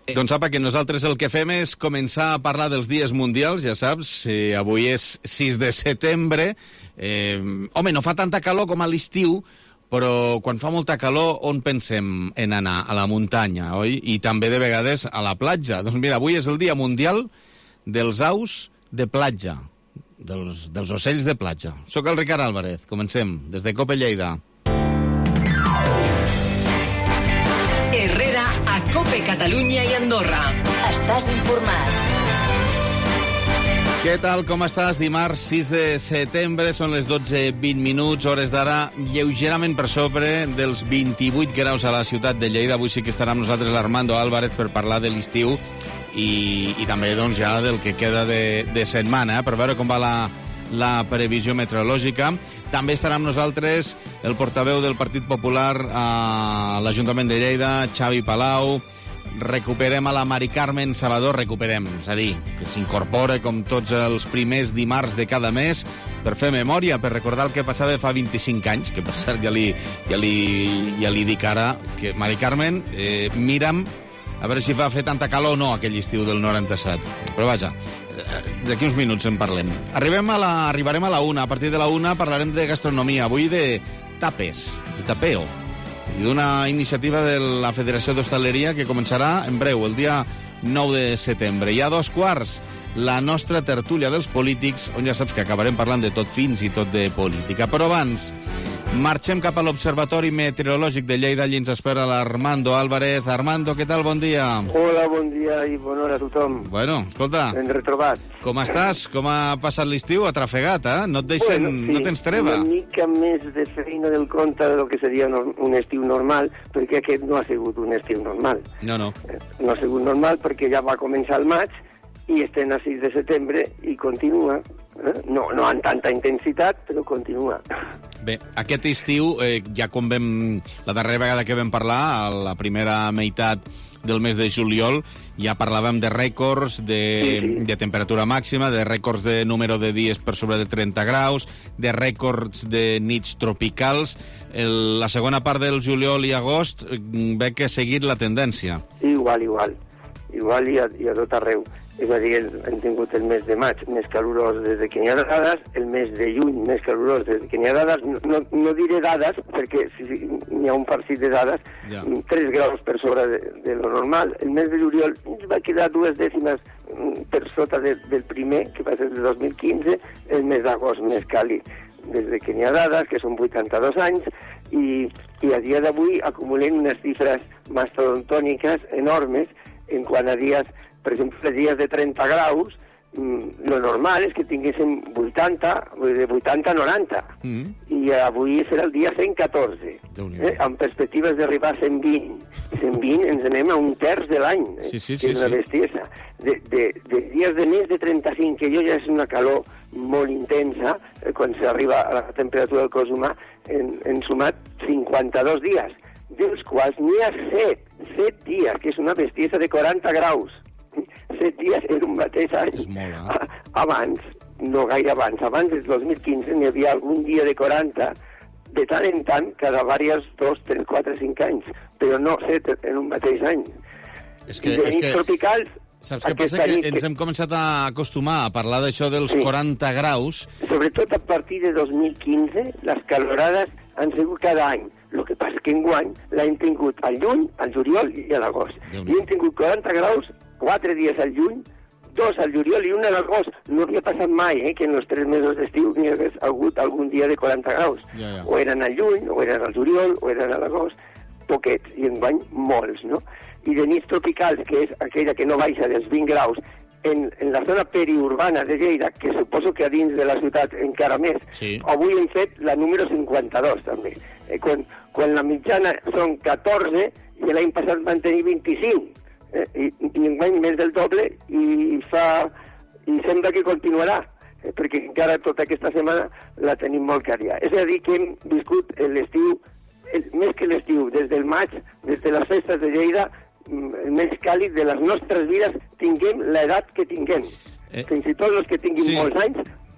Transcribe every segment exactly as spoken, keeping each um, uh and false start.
Doncs apa, que nosaltres el que fem és començar a parlar dels dies mundials, ja saps, eh, avui és sis de setembre. Eh, home, no fa tanta calor com a l'estiu, però quan fa molta calor, on pensem en anar? A la muntanya, oi? I també de vegades a la platja. Doncs mira, avui és el dia mundial dels aus de platja, dels, dels ocells de platja. Soc el Ricard Álvarez, comencem, des de Cope Lleida. Herrera a Cope Catalunya i Andorra. Estàs informat. Què tal, com estàs? Dimarts sis de setembre, són les dotze vint minuts, hores d'ara lleugerament per sobre dels vint-i-vuit graus a la ciutat de Lleida. Avui sí que estarà amb nosaltres l'Armando Álvarez per parlar de l'estiu i, i també doncs, ja del que queda de, de setmana, eh, per veure com va la, la previsió meteorològica. També estarà amb nosaltres el portaveu del Partit Popular a l'Ajuntament de Lleida, Xavi Palau. Recuperem a la Mari Carmen Salvador, recuperem, és a dir, que s'incorpora com tots els primers dimarts de cada mes per fer memòria, per recordar el que passava fa vint-i-cinc anys, que per cert ja li, ja li, ja li dic ara que, Mari Carmen, eh, mira'm a veure si va fer tanta calor o no aquell estiu del noranta-set. Però vaja, d'aquí uns minuts en parlem. Arribem a la, arribarem a la una, a partir de la una parlarem de gastronomia, avui de tapes, de tapeo, i d'una iniciativa de la Federació d'Hostaleria que començarà en breu, el dia nou de setembre. I a dos quarts, la nostra tertúlia dels polítics, on ja saps que acabarem parlant de tot fins i tot de política. Però abans, marxem cap a l'Observatori Meteorològic de Lleida. Allí ens espera l'Armando Álvarez. Armando, què tal? Bon dia. Hola, bon dia i bona hora a tothom. Bueno, escolta. Ben retrobat. Com estàs? Com ha passat l'estiu? Atrafegat, eh? No et deixen... Bueno, sí, no tens treva. Una mica més de feina del compte del que seria un estiu normal, perquè aquest no ha sigut un estiu normal. No, no. No ha sigut normal perquè ja va començar el maig i estem a sis de setembre i continua. Eh? No, no amb tanta intensitat, però continua. Bé, aquest estiu, eh, ja com vam... La darrera vegada que vam parlar, a la primera meitat del mes de juliol, ja parlàvem de rècords de, sí, sí. de temperatura màxima, de rècords de número de dies per sobre de trenta graus, de rècords de nits tropicals. El, la segona part del juliol i agost ve que ha seguit la tendència. Igual, igual. Igual i a, i a tot arreu. És a dir, hem tingut el mes de maig més calorós des que n'hi ha dades, el mes de juny més calorós des que n'hi ha dades, no, no diré dades, perquè si, si n'hi ha un partit de dades, ja. tres graus per sobre de, de lo normal. El mes de juliol ens va quedar dues dècimes per sota de, del primer, que va ser de dos mil quinze, el mes d'agost més càlid des que n'hi ha dades, que són vuitanta-dos anys, i, i a dia d'avui acumulem unes xifres mastodontòniques enormes en quant a dies. Per exemple, dies de trenta graus, lo normal és que tinguéssim vuitanta, de vuitanta a noranta. Mm. I avui serà el dia cent catorze, eh? Amb perspectives d'arribar a cent vint. cent vint ens anem a un terç de l'any, eh? Sí, sí, que sí, és una sí. bestiesa. De, de, de dies de més de trenta-cinc, que jo ja és una calor molt intensa, eh, quan s'arriba a la temperatura del cos humà, en, en sumat cinquanta-dos dies, dels quals n'hi ha set, set dies, que és una bestiesa de quaranta graus. Set dies en un mateix any. És molt, eh? Abans, no gaire abans, abans del dos mil quinze n'hi havia algun dia de quaranta, de tant en tant, cada diversos dos, tres, quatre, cinc anys, però no set en un mateix any. És que, I de és nits que... tropicals... Saps què passa? Que ens hem començat a acostumar a parlar d'això dels sí. quaranta graus. Sobretot a partir de dos mil quinze, les calorades han sigut cada any. El que passa que enguany l'hem tingut al juny, al juliol i a l'agost. I hem tingut quaranta graus, quatre dies al juny, dos al juliol i un a l'agost. No havia passat mai, eh, que en els tres mesos d'estiu n'hi hagués hagut algun dia de quaranta graus. Ja, ja. O eren al juny, o eren al juliol, o eren a l'agost. Poquets, i enguany molts, no? I de nits tropicals, que és aquella que no baixa dels vint graus, en, en la zona periurbana de Lleida, que suposo que a dins de la ciutat encara més, sí. Avui hem fet la número cinquanta-dos, també. Eh, quan, quan la mitjana són catorze, i l'any passat van tenir vint-i-cinc. Eh, i, i enguany més del doble, i fa i sembla que continuarà, eh, perquè encara tota aquesta setmana la tenim molt cària. És a dir, que hem viscut l'estiu, més que l'estiu, des del maig, des de les festes de Lleida, el més càlid de les nostres vides, tinguem l'edat que tinguem. Eh, Fins i tot els que tinguin sí. molts anys,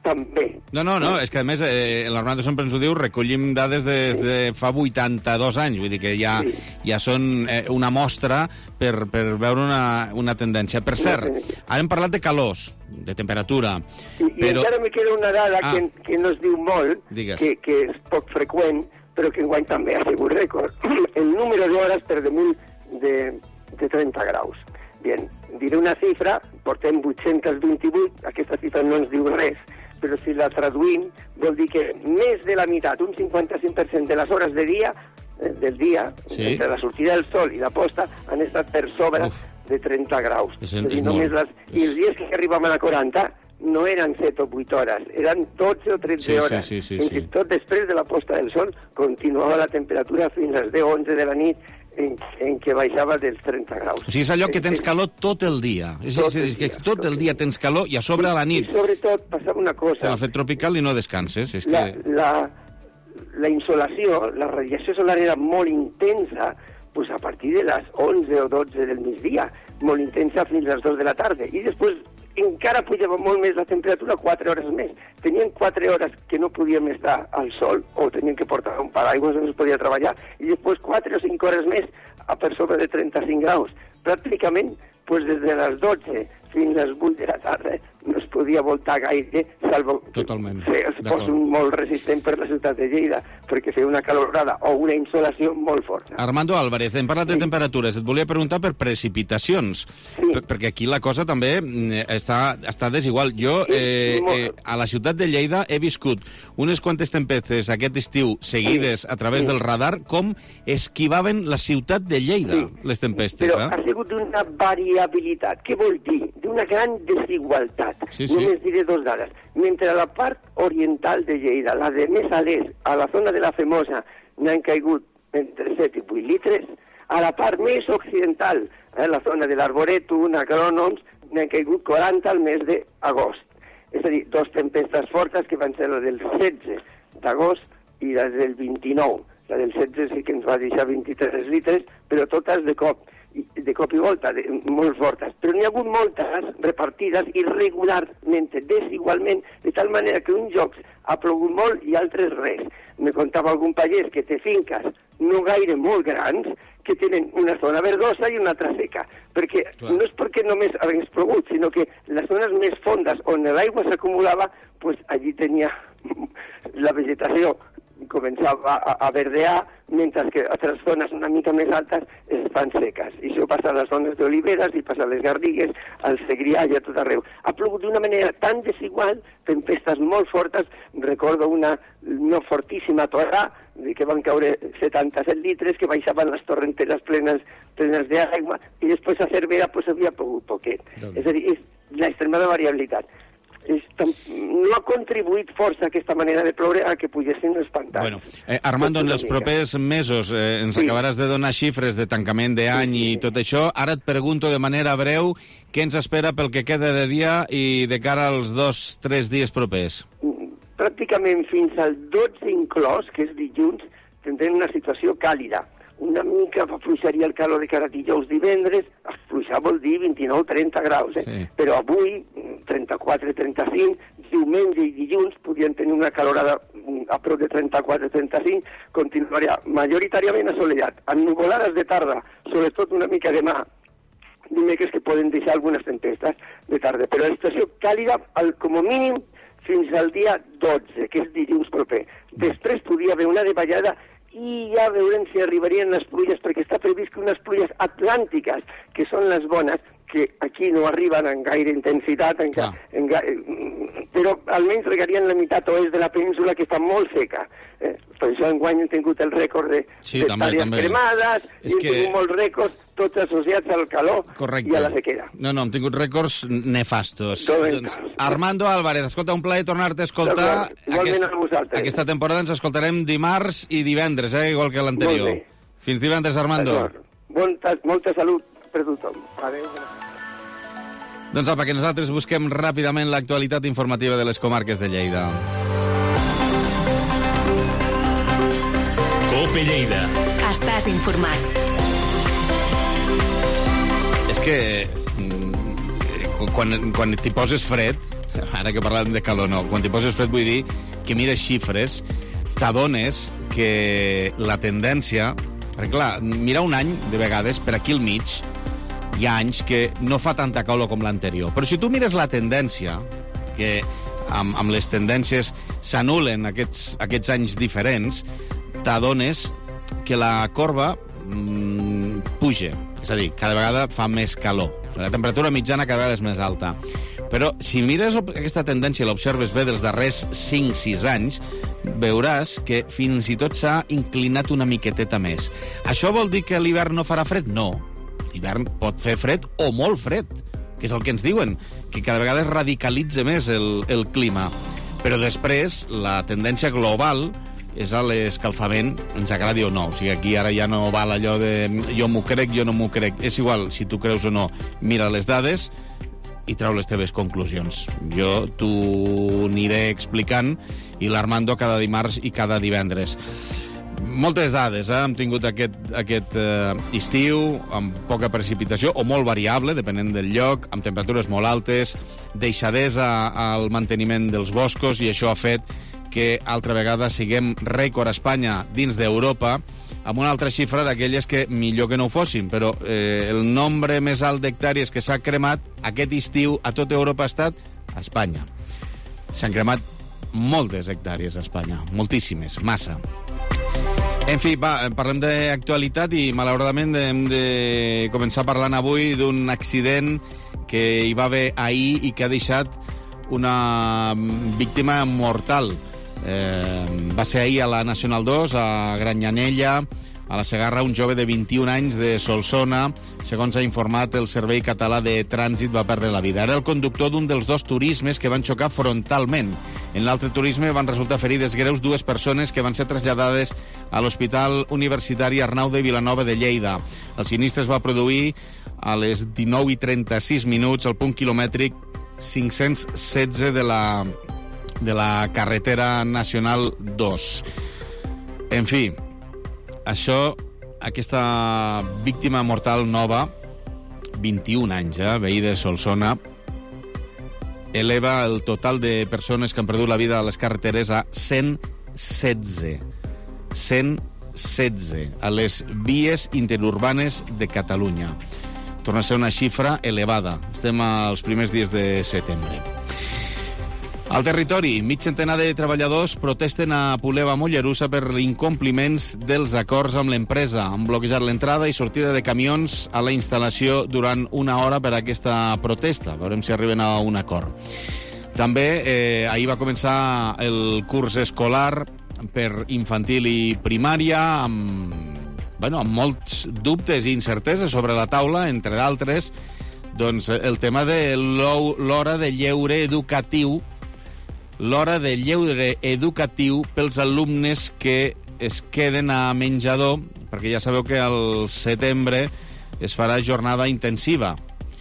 també. No, no, no, és que a més eh, l'Armando sempre ens ho diu, recollim dades des de fa vuitanta-dos anys, vull dir que ja, sí. ja són eh, una mostra per, per veure una, una tendència. Per cert, ara hem parlat de calors, de temperatura. I, però... i encara me queda una dada ah. que, que no es diu molt, que, que és poc freqüent, però que enguany també ha sigut rècord. El número d'hores per damunt de, de trenta graus. Bien, diré una xifra, portem vuit-cents vint-i-vuit, aquesta xifra no ens diu res, però si la traduïm vol dir que més de la meitat, un cinquanta-cinc per cent de les hores de dia, eh, del dia, sí. entre la sortida del sol i la posta, han estat per sobre Uf. de trenta graus. És, és, és molt... les... I els dies que arribàvem a quaranta no eren set o vuit hores, eren dotze o tretze sí, hores. Sí, sí, sí, Fins i sí. tot després de la posta del sol continuava la temperatura fins als deu o onze de la nit, En, en què baixava dels trenta graus. O sigui, és allò que tens calor tot el dia. És, tot, és, és, que tot el dia tens calor i a sobre a la nit... I sobretot passava una cosa... L'ha fet tropical i no descanses. És la, que... la, la insolació, la radiació solar era molt intensa pues a partir de les onze o dotze del migdia, molt intensa fins a les dos de la tarda. I després encara pujava molt més la temperatura, quatre hores més. Tenien quatre hores que no podíem estar al sol, o tenien que portar un paraigua, no es podia treballar, i després quatre o cinc hores més a per sobre de trenta-cinc graus. Pràcticament, pues, des de les dotze fins a les vuit de la tarda no es podia voltar gaire, salvo Totalment. que es fos un molt resistent per la ciutat de Lleida, perquè feia una calorada o una insolació molt forta. Armando Álvarez, hem parlat sí. de temperatures. Et volia preguntar per precipitacions, sí. per, perquè aquí la cosa també està, està desigual. Jo, eh, eh, a la ciutat de Lleida, he viscut unes quantes tempests aquest estiu seguides sí. a través sí. del radar, com esquivaven la ciutat de Lleida, sí. les tempestes. Però eh? ha sigut d'una variabilitat. Què vol dir? D'una gran desigualtat. Sí, sí. Només diré dos dades. Mentre a la part oriental de Lleida, la de més a l'est, a la zona de la Femosa, n'han caigut entre set i vuit litres, a la part més occidental, a la zona de l'Arboretum, Agrònoms, n'han caigut quaranta al mes d'agost. És a dir, dos tempestes fortes que van ser la del setze d'agost i la del vint-i-nou. La del setze sí que ens va deixar vint-i-tres litres, però totes de cop. de cop i volta, de, molt fortes, però n'hi ha hagut moltes repartides irregularment, desigualment, de tal manera que uns jocs ha plogut molt i altres res. Me contava algun pagès que té finques no gaire molt grans, que tenen una zona verdosa i una altra seca, perquè Clar. no és perquè només hagués plogut, sinó que les zones més fondes on l'aigua s'acumulava, pues allí tenia la vegetació començava a, a verdear, mentre que altres zones una mica més altes es fan seques. I això passa a les zones d'oliveres i passa a les Garrigues, al Segrià i a tot arreu. Ha plogut d'una manera tan desigual, tempestes molt fortes. Recordo una no fortíssima a Torà, que van caure setanta-set litres, que baixaven les torrenteres plenes, plenes d'aigua, i després a Cervera pues, havia plogut poquet. No. És a dir, és l'extremada variabilitat. No ha contribuït força aquesta manera de ploure a que pugessin els pantans. Bueno, eh, Armando, en els propers mesos eh, ens sí. acabaràs de donar xifres de tancament d'any sí, sí. i tot això. Ara et pregunto de manera breu què ens espera pel que queda de dia i de cara als dos, tres dies propers. Pràcticament fins al dotze inclòs, que és dilluns, tindrem una situació càlida. Una mica afluixaria el calor de cara a dijous, divendres, afluixar vol dir vint-i-nou trenta graus, eh? Sí. Però avui, trenta-quatre trenta-cinc, diumenge i dilluns podien tenir una calorada a prop de trenta-quatre trenta-cinc, continuaria majoritàriament assolellat, amb nuvolades de tarda, sobretot una mica demà, dimecres que poden deixar algunes tempestes de tarda, però la situació càlida, al, com a mínim, fins al dia dotze, que és dilluns proper. Després podria haver una davallada i ja veurem si arribarien les pluies, perquè està previst que unes pluies atlàntiques, que són les bones, que aquí no arriben en gaire intensitat, en ca... en ga... però almenys regarien la meitat oest de la península, que està molt seca. Eh? Per això enguany hem tingut el rècord de sí, d'hectàrees cremades, i hem que... tingut molts rècords, tots associats al calor Correcte. I a la sequera. No, no, hem tingut rècords nefastos. Doncs, Armando Álvarez, escolta, un plaer tornar-te a escoltar. Aquest, a vosaltres. Aquesta temporada ens escoltarem dimarts i divendres, eh, igual que l'anterior. Fins divendres, Armando. Molta, molta salut per tothom. Adéu. Doncs apa, que nosaltres busquem ràpidament l'actualitat informativa de les comarques de Lleida. Cope Lleida. Estàs informat. És que quan, quan t'hi poses fred, ara que parlem de calor, no, quan t'hi poses fred vull dir que mires xifres, t'adones que la tendència... Perquè, clar, mirar un any, de vegades, per aquí al mig, hi ha anys que no fa tanta calor com l'anterior. Però si tu mires la tendència, que amb, amb les tendències s'anulen aquests, aquests anys diferents, t'adones que la corba mmm, puja. És a dir, cada vegada fa més calor. La temperatura mitjana cada vegada és més alta. Però si mires aquesta tendència i l'observes bé dels darrers cinc sis anys, veuràs que fins i tot s'ha inclinat una miqueteta més. Això vol dir que l'hivern no farà fred? No. L'hivern pot fer fred o molt fred, que és el que ens diuen, que cada vegada es radicalitza més el, el clima. Però després, la tendència global és a l'escalfament, ens agradi o no. O sigui, aquí ara ja no val allò de jo m'ho crec, jo no m'ho crec. És igual, si tu creus o no, mira les dades i trau les teves conclusions. Jo t'ho aniré explicant i l'Armando cada dimarts i cada divendres. Moltes dades, eh? Hem tingut aquest, aquest eh, estiu amb poca precipitació, o molt variable, depenent del lloc, amb temperatures molt altes, deixadesa al manteniment dels boscos, i això ha fet que altra vegada siguem rècord a Espanya dins d'Europa, amb una altra xifra d'aquelles que millor que no ho fossin, però eh, el nombre més alt d'hectàrees que s'ha cremat aquest estiu a tota Europa ha estat a Espanya. S'han cremat moltes hectàrees a Espanya, moltíssimes, massa. En fi, va, parlem d'actualitat i malauradament hem de començar parlant avui d'un accident que hi va haver ahir i que ha deixat una víctima mortal. Eh, va ser ahir a la Nacional dos, a Granyanella, a la Segarra, un jove de vint-i-un anys de Solsona. Segons ha informat el Servei Català de Trànsit, va perdre la vida. Era el conductor d'un dels dos turismes que van xocar frontalment. En l'altre turisme van resultar ferides greus dues persones que van ser traslladades a l'Hospital Universitari Arnau de Vilanova de Lleida. El sinistre es va produir a les dinou i trenta-sis minuts al punt quilomètric cinc-cents setze de la, de la carretera Nacional dos. En fi, això, aquesta víctima mortal nova, vint-i-un anys, eh, veí de Solsona, eleva el total de persones que han perdut la vida a les carreteres a cent setze. cent setze a les vies interurbanes de Catalunya. Torna a ser una xifra elevada. Estem als primers dies de setembre. Al territori, mig centenar de treballadors protesten a Puleva Mollerussa per incompliments dels acords amb l'empresa. Han bloquejat l'entrada i sortida de camions a la instal·lació durant una hora per a aquesta protesta. Veurem si arriben a un acord. També eh, ahir va començar el curs escolar per infantil i primària amb, bueno, amb molts dubtes i incerteses sobre la taula, entre d'altres, doncs, el tema de l'hora de lleure educatiu l'hora de lleure educatiu pels alumnes que es queden a menjador, perquè ja sabeu que al setembre es farà jornada intensiva.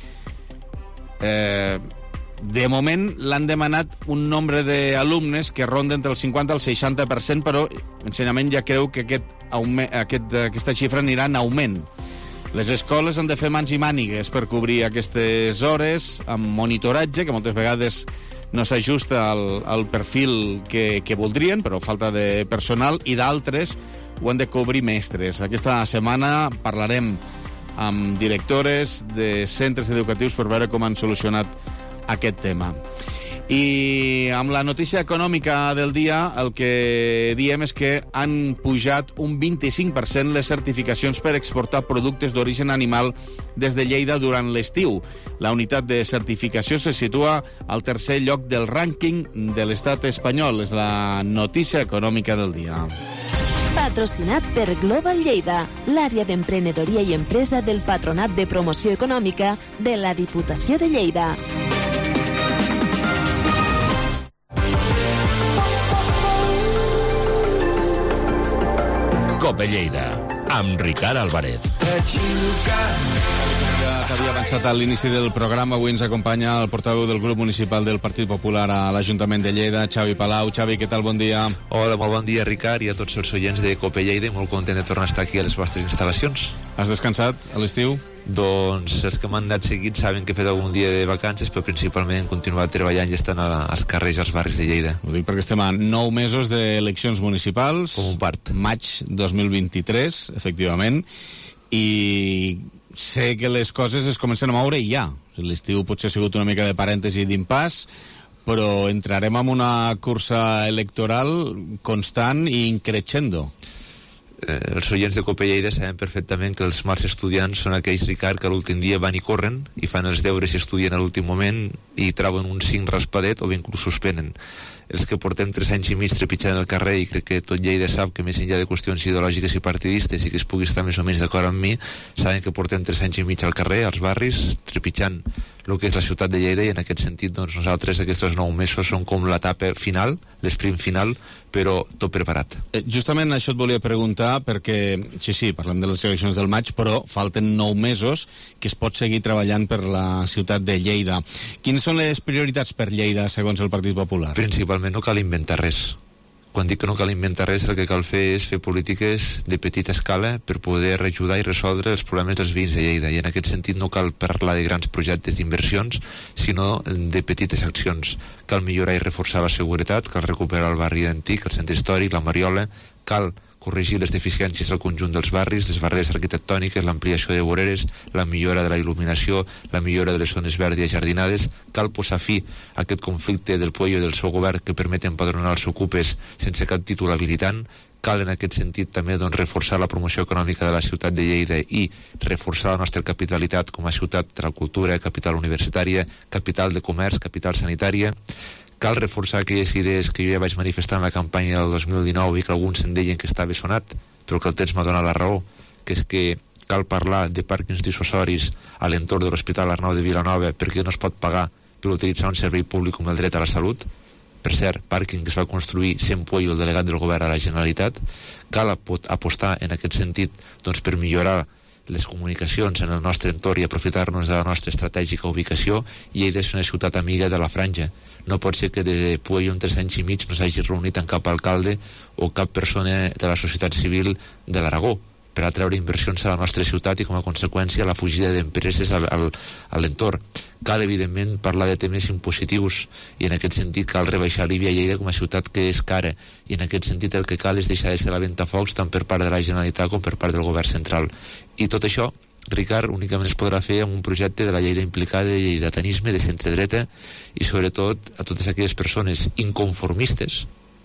Eh, de moment l'han demanat un nombre d'alumnes que ronda entre el cinquanta i el seixanta per cent, però l'ensenyament ja creu que aquest, aquest, aquesta xifra anirà en augment. Les escoles han de fer mans i mànigues per cobrir aquestes hores amb monitoratge, que moltes vegades no s'ajusta al, al perfil que, que voldrien, però falta de personal, i d'altres ho han de cobrir mestres. Aquesta setmana parlarem amb directores de centres educatius per veure com han solucionat aquest tema. I amb la notícia econòmica del dia, el que diem és que han pujat un vint-i-cinc per cent les certificacions per exportar productes d'origen animal des de Lleida durant l'estiu. La unitat de certificació se situa al tercer lloc del rànquing de l'estat espanyol. És la notícia econòmica del dia. Patrocinat per Global Lleida, l'àrea d'emprenedoria i empresa del Patronat de Promoció Econòmica de la Diputació de Lleida. Cope Lleida, amb Ricard Álvarez. Ja t'havia avançat a l'inici del programa. Avui ens acompanya el portaveu del grup municipal del Partit Popular a l'Ajuntament de Lleida, Xavi Palau. Xavi, què tal? Bon dia. Hola, molt bon dia, Ricard, i a tots els oients de Cope Lleida. Molt content de tornar a estar aquí a les vostres instal·lacions. Has descansat a l'estiu? Doncs els que m'han anat seguint saben que he fet algun dia de vacances, però principalment he continuat treballant i estant a, als carrers i als barris de Lleida. Ho dic perquè estem a nou mesos d'eleccions municipals. Com un part. Maig dos mil vint-i-tres, efectivament, i sé que les coses es comencen a moure ja. L'estiu potser ha sigut una mica de parèntesi d'impàs, però entrarem en una cursa electoral constant i increixendo. Eh, els oients de Cope Lleida saben perfectament que els mals estudiants són aquells, Ricard, que a l'últim dia van i corren i fan els deures i estudien a l'últim moment i trauen un cinc raspadet o bé inclús suspenen. Els que portem tres anys i mig trepitjant el carrer, i crec que tot Lleida sap que més enllà de qüestions ideològiques i partidistes i que es pugui estar més o menys d'acord amb mi, saben que portem tres anys i mig al carrer, als barris, trepitjant el que és la ciutat de Lleida, i en aquest sentit doncs, nosaltres aquests nou mesos són com l'etapa final, l'esprint final, però tot preparat. Eh, justament això et volia preguntar, perquè sí, sí, parlem de les eleccions del maig, però falten nou mesos que es pot seguir treballant per la ciutat de Lleida. Quines són les prioritats per Lleida segons el Partit Popular? Principalment no cal inventar res. Quan dic que no cal inventar res, el que cal fer és fer polítiques de petita escala per poder ajudar i resoldre els problemes dels veïns de Lleida, i en aquest sentit no cal parlar de grans projectes d'inversions, sinó de petites accions. Cal millorar i reforçar la seguretat, cal recuperar el barri antic, el centre històric, la Mariola, cal corregir les deficiències al conjunt dels barris, les barreres arquitectòniques, l'ampliació de voreres, la millora de la il·luminació, la millora de les zones verdes i jardinades. Cal posar fi a aquest conflicte del Puello i del seu govern que permet empadronar els ocupes sense cap títol habilitant. Cal en aquest sentit també doncs, reforçar la promoció econòmica de la ciutat de Lleida i reforçar la nostra capitalitat com a ciutat de la cultura, capital universitària, capital de comerç, capital sanitària. Cal reforçar aquelles idees que jo ja vaig manifestar en la campanya del dos mil dinou i que alguns en deien que estava sonat, però que el temps m'ha donat la raó, que és que cal parlar de pàrquings dissuasoris a l'entorn de l'Hospital Arnau de Vilanova perquè no es pot pagar per utilitzar un servei públic com el dret a la salut. Per cert, pàrquing que es va construir sent Puello, el delegat del govern a la Generalitat. Cal apostar en aquest sentit doncs, per millorar les comunicacions en el nostre entorn i aprofitar-nos de la nostra estratègica ubicació. Lleida és una ciutat amiga de la franja. No pot ser que de Puello en tres anys i mig no s'hagi reunit amb cap alcalde o cap persona de la societat civil de l'Aragó per atreure inversions a la nostra ciutat i com a conseqüència la fugida d'empreses al, al, a l'entorn. Cal, evidentment, parlar de temes impositius i en aquest sentit cal rebaixar l'I B I a Lleida com a ciutat que és cara, i en aquest sentit el que cal és deixar de ser la ventafocs tant per part de la Generalitat com per part del govern central. I tot això, Ricard, únicament es podrà fer amb un projecte de la Lleida implicada, de lleidatanisme, de centre-dreta, i sobretot a totes aquelles persones inconformistes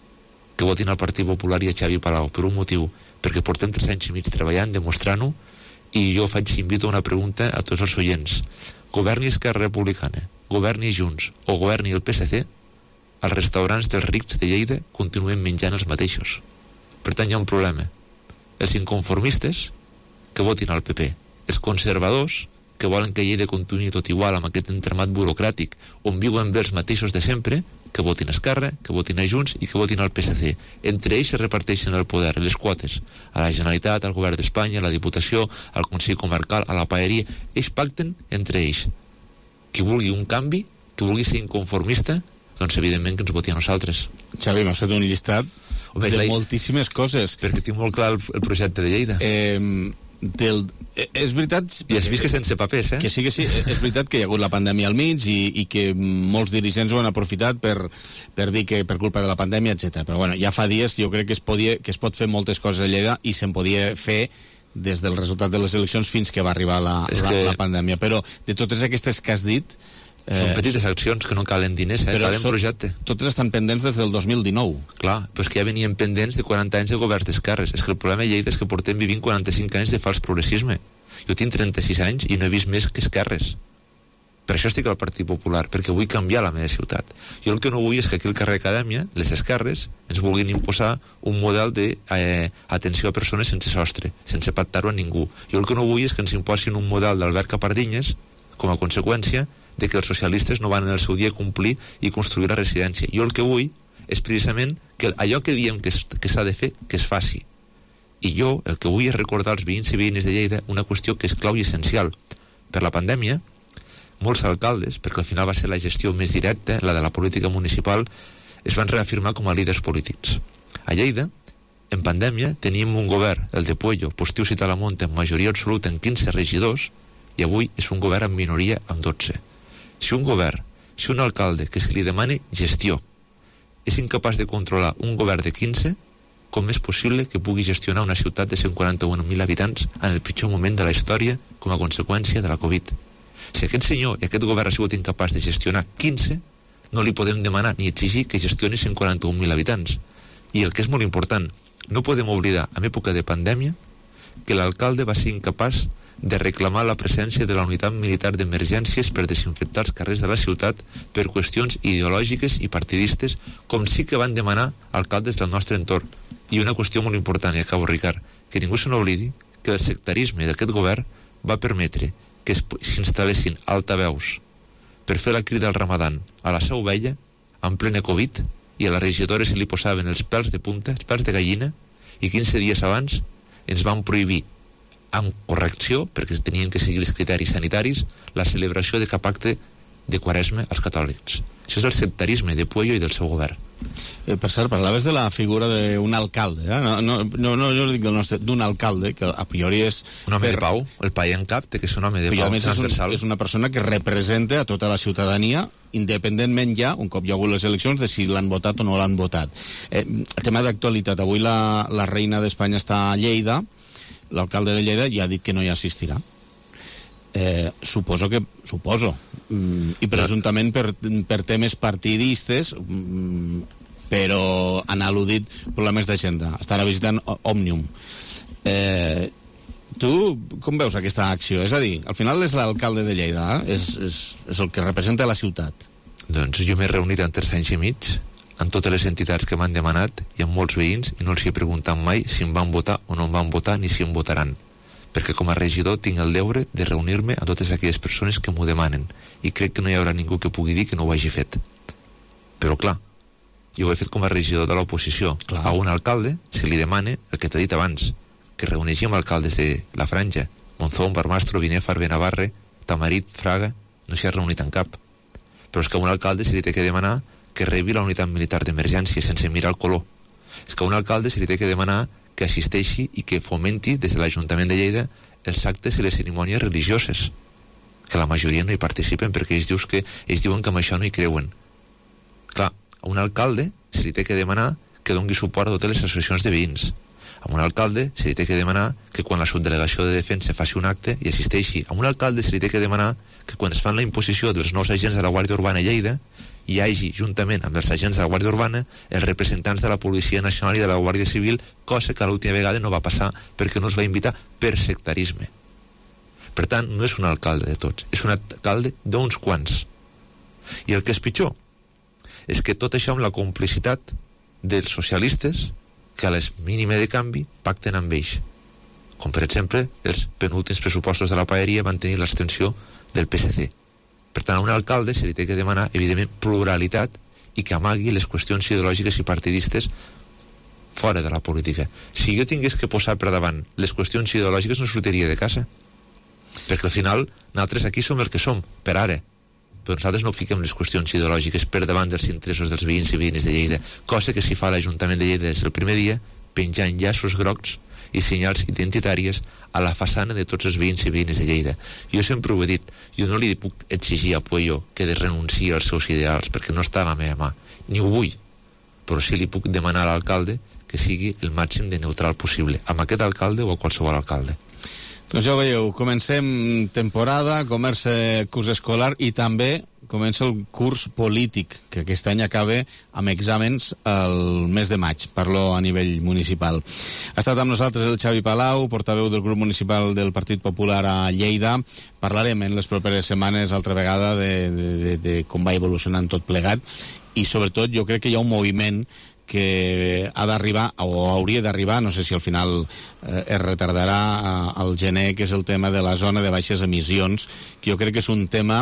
que votin al Partit Popular i a Xavi Palau per un motiu, perquè portem tres anys i mig treballant, demostrant-ho, i jo faig, invito a una pregunta a tots els oients. Governi Esquerra Republicana, governi Junts o governi el P S C, els restaurants dels rics de Lleida continuen menjant els mateixos. Per tant, hi ha un problema. Els inconformistes que votin al P P, els conservadors que volen que Lleida continuï tot igual amb aquest entramat burocràtic on viuen bé els mateixos de sempre, que votin Esquerra, que votin a Junts i que votin al P S C. Entre ells se reparteixen el poder, les quotes, a la Generalitat, al Govern d'Espanya, a la Diputació, al Consell Comarcal, a la Paeria. Ells pacten entre ells. Qui vulgui un canvi, qui vulgui ser inconformista, doncs evidentment que ens voti a nosaltres. Xavi, m'has fet un llistat Home, de la... moltíssimes coses. Perquè tinc molt clar el, el projecte de Lleida. Eh... Del, eh, és veritat... I has vist que sense papers, eh? Que sí, que sí. És veritat que hi ha hagut la pandèmia al mig i, i que molts dirigents ho han aprofitat per, per dir que per culpa de la pandèmia, etcètera. Però bueno, ja fa dies jo crec que es, podia, que es pot fer moltes coses a Lleida i se'n podia fer des del resultat de les eleccions fins que va arribar la, la, que... la pandèmia. Però de totes aquestes que has dit... Eh, són petites accions que no calen diners, eh? Calen so, projecte. Totes estan pendents des del dos mil dinou. Clar, però és que ja venien pendents de quaranta anys de governs d'esquerres. És que el problema a Lleida és que portem vivint quaranta-cinc anys de fals progressisme. Jo tinc trenta-sis anys i no he vist més que esquerres. Per això estic al Partit Popular, perquè vull canviar la meva ciutat. Jo el que no vull és que aquí al carrer Acadèmia, les esquerres, ens vulguin imposar un model d'atenció eh, a persones sense sostre, sense pactar-ho a ningú. Jo el que no vull és que ens imposin un model d'Albert Capardinyes, com a conseqüència de que els socialistes no van en el seu dia complir i construir la residència. Jo el que vull és precisament que allò que diem que s'ha de fer, que es faci. I jo el que vull és recordar als veïns i veïnes de Lleida una qüestió que és clau i essencial. Per la pandèmia, molts alcaldes, perquè al final va ser la gestió més directa, la de la política municipal, es van reafirmar com a líders polítics. A Lleida, en pandèmia, teníem un govern, el de Puello, Postius i Talamonte, en majoria absoluta en quinze regidors, i avui és un govern amb minoria amb dotze. Si un govern, si un alcalde que se li demani gestió és incapaç de controlar un govern de quinze, com és possible que pugui gestionar una ciutat de cent quaranta-un mil habitants en el pitjor moment de la història com a conseqüència de la Covid? Si aquest senyor i aquest govern ha sigut incapaç de gestionar quinze, no li podem demanar ni exigir que gestioni cent quaranta-un mil habitants. I el que és molt important, no podem oblidar, en època de pandèmia, que l'alcalde va ser incapaç de reclamar la presència de la unitat militar d'emergències per desinfectar els carrers de la ciutat per qüestions ideològiques i partidistes, com sí que van demanar alcaldes del nostre entorn. I una qüestió molt important, i acabo, Ricard, que ningú se n'oblidi que el sectarisme d'aquest govern va permetre que s'instal·lessin altaveus per fer la crida al Ramadan a la Seu Vella en plena Covid, i a la regidora se li posaven els pèls de punta, els pèls de gallina, i quinze dies abans ens van prohibir, amb correcció, perquè tenien que seguir els criteris sanitaris, la celebració de cap acte de Quaresma als catòlics. Això és el sectarisme de Puello i del seu govern. Eh, per cert, parlaves de la figura d'un alcalde, eh? no, no, no, no jo dic del nostre, d'un alcalde, que a priori és... Un home per... de pau, el paia en cap, té que ser un home de Però pau més transversal. És, un, és una persona que representa a tota la ciutadania, independentment ja, un cop hi ha hagut les eleccions, de si l'han votat o no l'han votat. Eh, tema d'actualitat, avui la, la reina d'Espanya està a Lleida, l'alcalde de Lleida ja ha dit que no hi assistirà. Eh, suposo que suposo mm, i presumptament per, per temes partidistes, mm, però han al·ludit problemes d'agenda. Estarà visitant Òmnium. Eh, tu com veus aquesta acció? És a dir, al final és l'alcalde de Lleida, eh? és, és, és el que representa la ciutat. Doncs jo m'he reunit en tres anys i mig amb totes les entitats que m'han demanat i amb molts veïns, i no els he preguntat mai si em van votar o no em van votar ni si em votaran, perquè com a regidor tinc el deure de reunir-me a totes aquelles persones que m'ho demanen, i crec que no hi haurà ningú que pugui dir que no ho hagi fet. Però clar, jo ho he fet com a regidor de l'oposició. Clar. A un alcalde se li demana el que t'he dit abans, que reuneixi amb alcaldes de la Franja, Monzón, Barbastro, Binèfar, Benavarre, Tamarit, Fraga, no s'hi ha reunit en cap. Però és que a un alcalde se li té que demanar que rebi la unitat militar d'emergència sense mirar el color. És que a un alcalde se li té que demanar que assisteixi i que fomenti des de l'Ajuntament de Lleida els actes i les cerimònies religioses, que la majoria no hi participen perquè ells, dius que, ells diuen que amb això no hi creuen. Clar, a un alcalde se li té que demanar que doni suport a totes les associacions de veïns. A un alcalde se li té que demanar que quan la subdelegació de defensa faci un acte i assisteixi. A un alcalde se li té que demanar que quan es fan la imposició dels nous agents de la Guàrdia Urbana a Lleida hi hagi, juntament amb els agents de la Guàrdia Urbana, els representants de la Policia Nacional i de la Guàrdia Civil, cosa que l'última vegada no va passar perquè no es va invitar per sectarisme. Per tant, no és un alcalde de tots, és un alcalde d'uns quants. I el que és pitjor és que tot això amb la complicitat dels socialistes que a les mínimes de canvi pacten amb ells. Com per exemple, els penúltims pressupostos de la paeria van tenir l'abstenció del P S C. Per tant, a un alcalde se li té que demanar, evidentment, pluralitat i que amagui les qüestions ideològiques i partidistes fora de la política. Si jo tingués que posar per davant les qüestions ideològiques, no sortiria de casa. Perquè al final, nosaltres aquí som els que som, per ara. Però nosaltres no fiquem les qüestions ideològiques per davant dels interessos dels veïns i veïnes de Lleida, cosa que s'hi fa a l'Ajuntament de Lleida des del primer dia, penjant llaços grocs i senyals identitàries a la façana de tots els veïns i veïnes de Lleida. Jo sempre ho he dit, jo no li puc exigir a Puello que de renunciï als seus ideals, perquè no està a la meva mà, ni ho vull, però sí li puc demanar a l'alcalde que sigui el màxim de neutral possible, amb aquest alcalde o a qualsevol alcalde. Doncs ja ho veieu, comencem temporada, comença curs escolar i també comença el curs polític, que aquest any acaba amb exàmens el mes de maig, parlo a nivell municipal. Ha estat amb nosaltres el Xavi Palau, portaveu del grup municipal del Partit Popular a Lleida. Parlarem en les properes setmanes altra vegada de, de, de, de com va evolucionant tot plegat, i sobretot jo crec que hi ha un moviment que ha d'arribar, o hauria d'arribar, no sé si al final eh, es retardarà al gener, que és el tema de la zona de baixes emissions, que jo crec que és un tema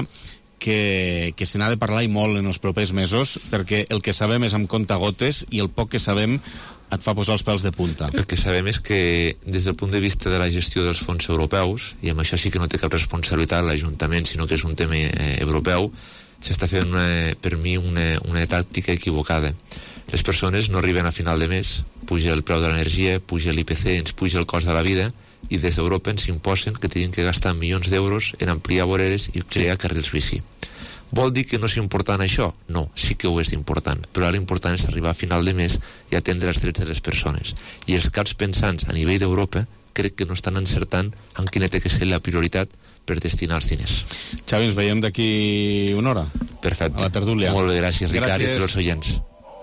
que, que se n'ha de parlar i molt en els propers mesos, perquè el que sabem és amb comptagotes i el poc que sabem et fa posar els pèls de punta. El que sabem és que des del punt de vista de la gestió dels fons europeus, i amb això sí que no té cap responsabilitat l'Ajuntament, sinó que és un tema eh, europeu, s'està fent una, per mi una, una tàctica equivocada. Les persones no arriben a final de mes, puja el preu de l'energia, puja l'I P C, ens puja el cost de la vida, i des d'Europa ens imposen que tenim que gastar milions d'euros en ampliar voreres i crear sí. carrils bici. Vol dir que no és important això? No, sí que ho és important, però ara l'important és arribar a final de mes i atendre els drets de les persones. I els caps pensants a nivell d'Europa crec que no estan encertant en quina té que ser la prioritat per destinar els diners. Xavi, ens veiem d'aquí una hora. Perfecte. A la tertúlia. Molt bé, gràcies, Ricard, gràcies. i tots els oients.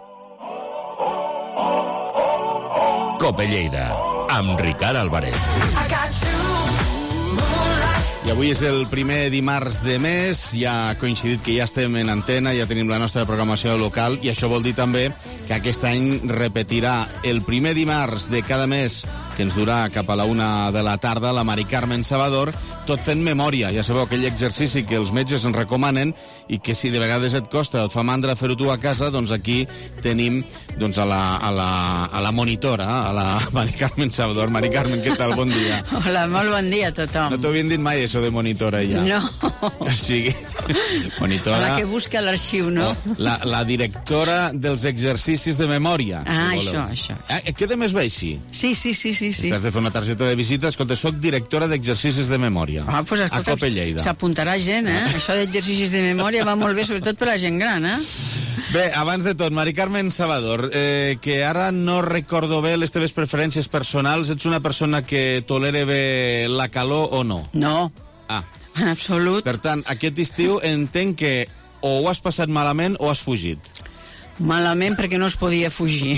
Cope Lleida, amb Ricard Álvarez. I avui és el primer dimarts de mes, ja ha coincidit que ja estem en antena, ja tenim la nostra programació local, i això vol dir també que aquest any repetirà el primer dimarts de cada mes, que ens durà cap a la una de la tarda, la Mari Carmen Salvador, tot fent memòria. Ja sabeu, aquell exercici que els metges ens recomanen i que si de vegades et costa, et fa mandra fer-ho tu a casa, doncs aquí tenim doncs, a, la, a, la, a la monitora, a la Mari Carmen Salvador. Mari Carmen, què tal? Bon dia. Hola, molt bon dia a tothom. No t'ho havien dit mai, això de monitora, ja? No. O sigui, monitora... La que busca l'arxiu, no? La, la directora dels exercicis de memòria. Ah, si això, això. Ah, queda més bé així? Sí, sí, sí, sí. sí. T'has de fer una targeta de visita. Escolta, soc directora d'exercicis de memòria. Ah, pues, escolta, a Cope Lleida. S'apuntarà gent, eh? Ah. Això d'exercicis de memòria va molt bé, sobretot per la gent gran, eh? Bé, abans de tot, Mari Carmen Salvador, eh, que ara no recordo bé les teves preferències personals. Ets una persona que tolera bé la calor o no? No. Ah. En absolut. Per tant, aquest estiu entenc que o ho has passat malament o has fugit. Malament perquè no es podia fugir.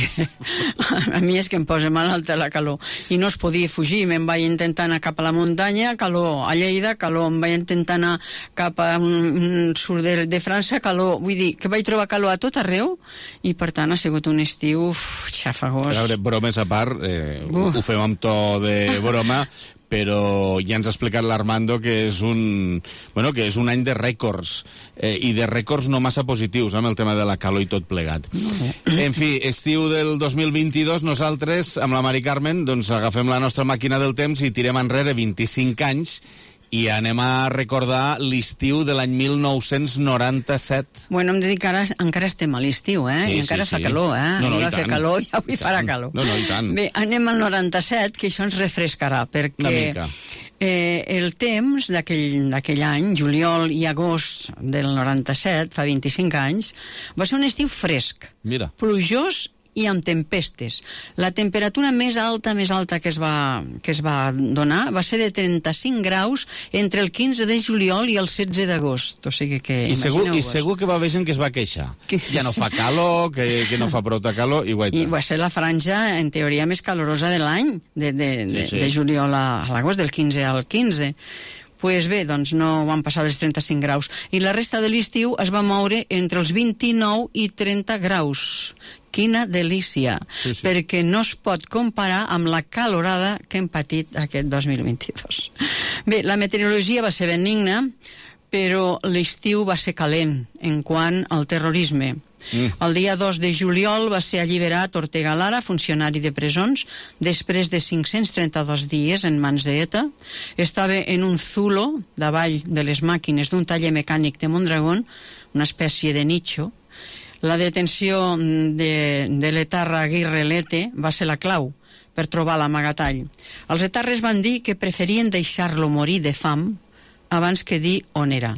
A mi és que em posa malalta la calor. I no es podia fugir. Me'n vaig intentar anar cap a la muntanya, calor a Lleida, calor. Em vaig intentar anar cap a un sud de, de França, calor. Vull dir, que vaig trobar calor a tot arreu i, per tant, ha sigut un estiu uf, xafagós. A veure, bromes a part, eh, uh. ho fem amb to de broma, però ja ens ha explicat l'Armando que és un, bueno, que és un any de rècords, eh, i de rècords no massa positius, amb el tema de la calor i tot plegat. En fi, estiu del dos mil vint-i-dos, nosaltres, amb la Mari Carmen, doncs agafem la nostra màquina del temps i tirem enrere vint-i-cinc anys i anem a recordar l'estiu de l'any mil nou-cents noranta-set. Bueno, hem de dir que ara encara estem a l'estiu, eh? Sí, I encara sí, fa sí. calor, eh? No, no, ahir i va fer tant. calor i avui farà calor. No, no, i tant. Bé, anem al noranta-set, que això ens refrescarà, perquè Una mica. Eh, el temps d'aquell any, juliol i agost del noranta-set, fa vint-i-cinc anys, va ser un estiu fresc, Mira. plujós i amb tempestes. La temperatura més alta, més alta que es va, que es va donar va ser de trenta-cinc graus entre el quinze de juliol i el setze d'agost. O sigui que, I segur, imagineu-vos. I segur que va haver gent que es va queixar. Que... Ja no fa calor, que, que no fa prou de calor, i guaita. I va ser la franja, en teoria, més calorosa de l'any, de, de, de, Sí, sí. de juliol a, a l'agost, del quinze al quinze. Pues bé, doncs no van passar dels trenta-cinc graus. I la resta de l'estiu es va moure entre els vint-i-nou i trenta graus. Quina delícia, Sí, sí. perquè no es pot comparar amb la calorada que hem patit aquest dos mil vint-i-dos. Bé, la meteorologia va ser benigna, però l'estiu va ser calent en quant al terrorisme. Mm. El dia dos de juliol va ser alliberat Ortega Lara, funcionari de presons, després de cinc-cents trenta-dos dies en mans d'ETA. Estava en un zulo, davall de les màquines d'un taller mecànic de Mondragón, una espècie de nicho. La detenció de, de l'etarra Aguirre Lete va ser la clau per trobar l'amagatall. Els etarres van dir que preferien deixar-lo morir de fam abans que dir on era.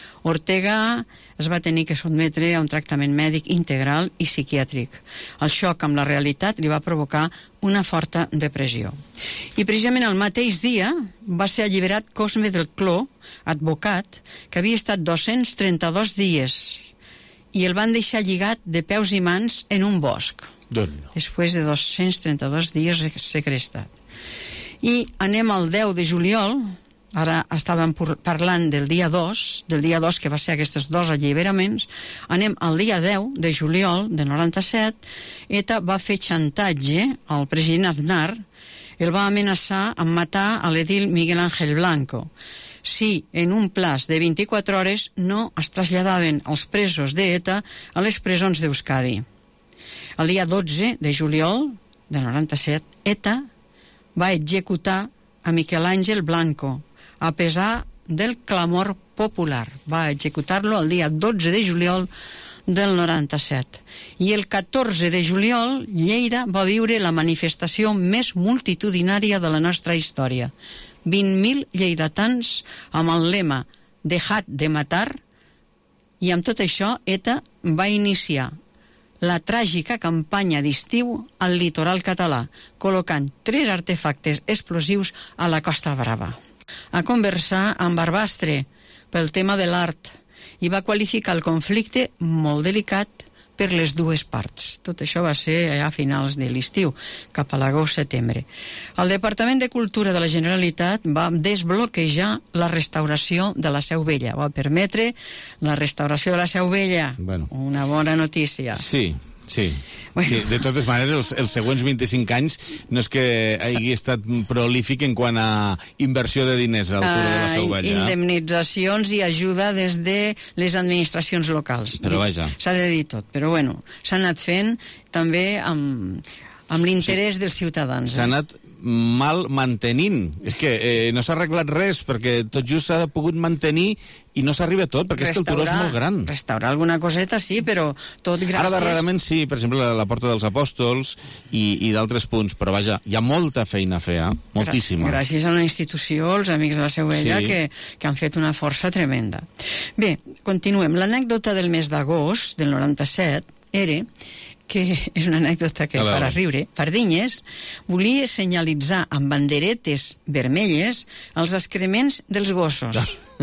Ortega es va tenir que sotmetre a un tractament mèdic integral i psiquiàtric. El xoc amb la realitat li va provocar una forta depressió. I precisament el mateix dia va ser alliberat Cosme del Cló, advocat, que havia estat dos-cents trenta-dos dies i el van deixar lligat de peus i mans en un bosc, després de dos-cents trenta-dos dies segrestat. I anem al deu de juliol, ara estàvem parlant del dia dos, del dia dos que va ser aquests dos alliberaments, anem al dia deu de juliol de noranta-set, ETA va fer xantatge al president Aznar, el va amenaçar amb matar a l'edil Miguel Ángel Blanco, si en un plaç de vint-i-quatre hores no es traslladaven els presos d'ETA a les presons d'Euskadi. El dia dotze de juliol de noranta-set, ETA va executar a Miquel Àngel Blanco, a pesar del clamor popular. Va executar-lo el dia dotze de juliol del noranta-set. I el catorze de juliol, Lleida va viure la manifestació més multitudinària de la nostra història. vint mil lleidatans amb el lema «Dejad de matar», i amb tot això ETA va iniciar la tràgica campanya d'estiu al litoral català, col·locant tres artefactes explosius a la Costa Brava. A conversar amb Barbastre pel tema de l'art i va qualificar el conflicte molt delicat per les dues parts. Tot això va ser a finals de l'estiu, cap a l'agost-setembre. El Departament de Cultura de la Generalitat va desbloquejar la restauració de la Seu Vella. Va permetre la restauració de la Seu Vella. Bueno. Una bona notícia. Sí, sí. Bueno. Sí, de totes maneres, els, els següents vint-i-cinc anys no és que hagi estat prolífic en quant a inversió de diners a l'altura de la Seu Vella. Uh, indemnitzacions i ajuda des de les administracions locals. Però vaja. S'ha de dir tot, però bueno, s'ha anat fent també amb, amb l'interès sí. dels ciutadans. S'ha eh? anat mal mantenint. És que eh, no s'ha arreglat res, perquè tot just s'ha pogut mantenir i no s'arriba a tot, perquè restaurar, és que el turó és molt gran. Restaurar alguna coseta sí, però tot gràcies... Ara darrerament sí, per exemple, la, la Porta dels Apòstols i, i d'altres punts, però vaja, hi ha molta feina a fer, eh? Moltíssima. Gràcies a una institució, els Amics de la Seu Vella, sí. que, que han fet una força tremenda. Bé, continuem. L'anècdota del mes d'agost del noranta-set era que és una anècdota que farà riure. Pardinyes volia senyalitzar amb banderetes vermelles els excrements dels gossos.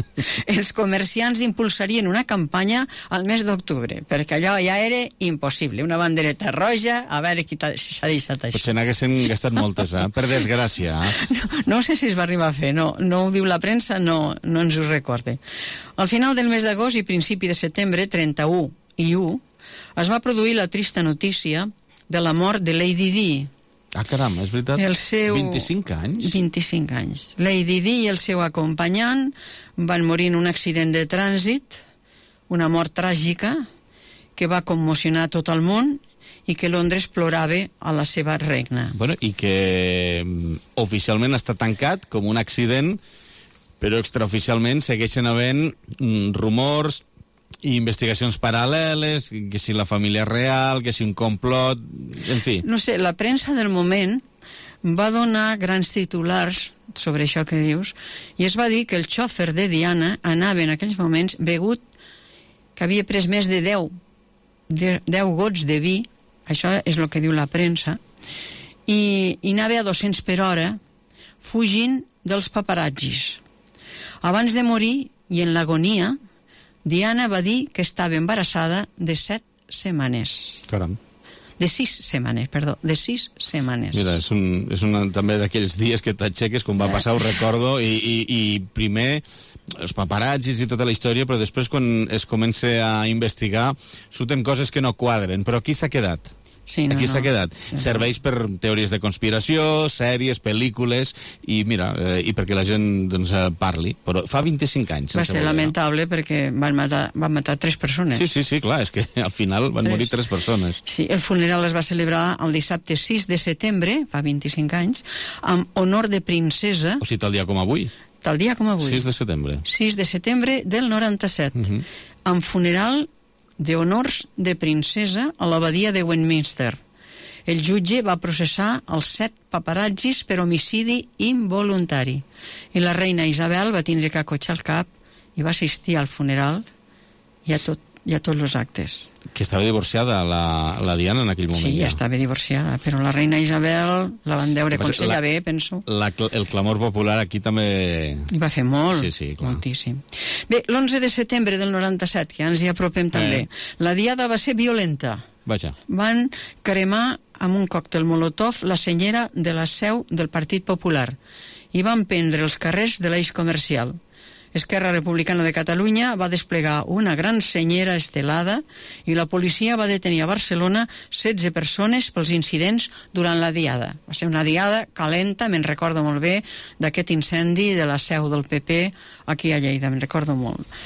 Els comerciants impulsarien una campanya al mes d'octubre, perquè allò ja era impossible. Una bandereta roja, a veure qui s'ha deixat això. Potser n'haguessin gastat moltes, eh? Per desgràcia. Eh? No, no sé si es va arribar a fer, no, no ho diu la premsa, no, no ens ho recorde. Al final del mes d'agost i principi de setembre, trenta-u i u, es va produir la trista notícia de la mort de Lady Di. Ah, caram, és veritat? El seu... vint-i-cinc anys? vint-i-cinc anys. Lady Di i el seu acompanyant van morir en un accident de trànsit, una mort tràgica que va commocionar tot el món i que Londres plorava a la seva regna. Bueno, i que oficialment està tancat com un accident, però extraoficialment segueixen havent mm, rumors i investigacions paral·leles, que si la família real, que si un complot, en fi. No sé, la premsa del moment va donar grans titulars sobre això que dius, i es va dir que el xòfer de Diana anava en aquells moments begut, que havia pres més de deu, de, deu gots de vi, això és el que diu la premsa, i, i anava a dos-cents per hora, fugint dels paparazzis. Abans de morir, i en l'agonia, Diana va dir que estava embarassada de set setmanes. Caram. De sis setmanes, perdó, de sis setmanes. Mira, és, un, és una, també d'aquells dies que t'aixeques, com va passar, ho recordo, i, i, i primer els paparazzis i tota la història, però després quan es comença a investigar surten coses que no quadren. Però qui s'ha quedat? Sí, no, Aquí s'ha no. quedat. Serveix per teories de conspiració, sèries, pel·lícules, i mira, eh, i perquè la gent doncs, eh, parli. Però fa vint-i-cinc anys. Va ser voler, lamentable, no? Perquè van matar, van matar tres persones. Sí, sí, sí, clar, és que al final van tres. morir tres persones. Sí, el funeral es va celebrar el dissabte sis de setembre, fa vint-i-cinc anys, amb honor de princesa... O sigui, tal dia com avui. Tal dia com avui. sis de setembre. sis de setembre del noranta-set. Uh -huh. Amb funeral de honors de princesa a l'abadia de Westminster. El jutge va processar els set paparazzis per homicidi involuntari. I la reina Isabel va tindre que acotxar el cap i va assistir al funeral i a, tot, i a tots els actes. Que estava divorciada la, la Diana en aquell moment. Sí, ja estava divorciada, però la reina Isabel la van veure consella bé, penso. La, el clamor popular aquí també... I va fer molt, sí, sí, clar. moltíssim. Bé, l'onze de setembre del noranta-set, que ja ens hi apropem també, eh. la diada va ser violenta. Vaja. Van cremar amb un còctel molotov la senyera de la seu del Partit Popular i van prendre els carrers de l'eix comercial. Esquerra Republicana de Catalunya va desplegar una gran senyera estelada i la policia va detenir a Barcelona setze persones pels incidents durant la diada. Va ser una diada calenta, me'n recordo molt bé, d'aquest incendi de la seu del P P aquí a Lleida, me'n recordo molt.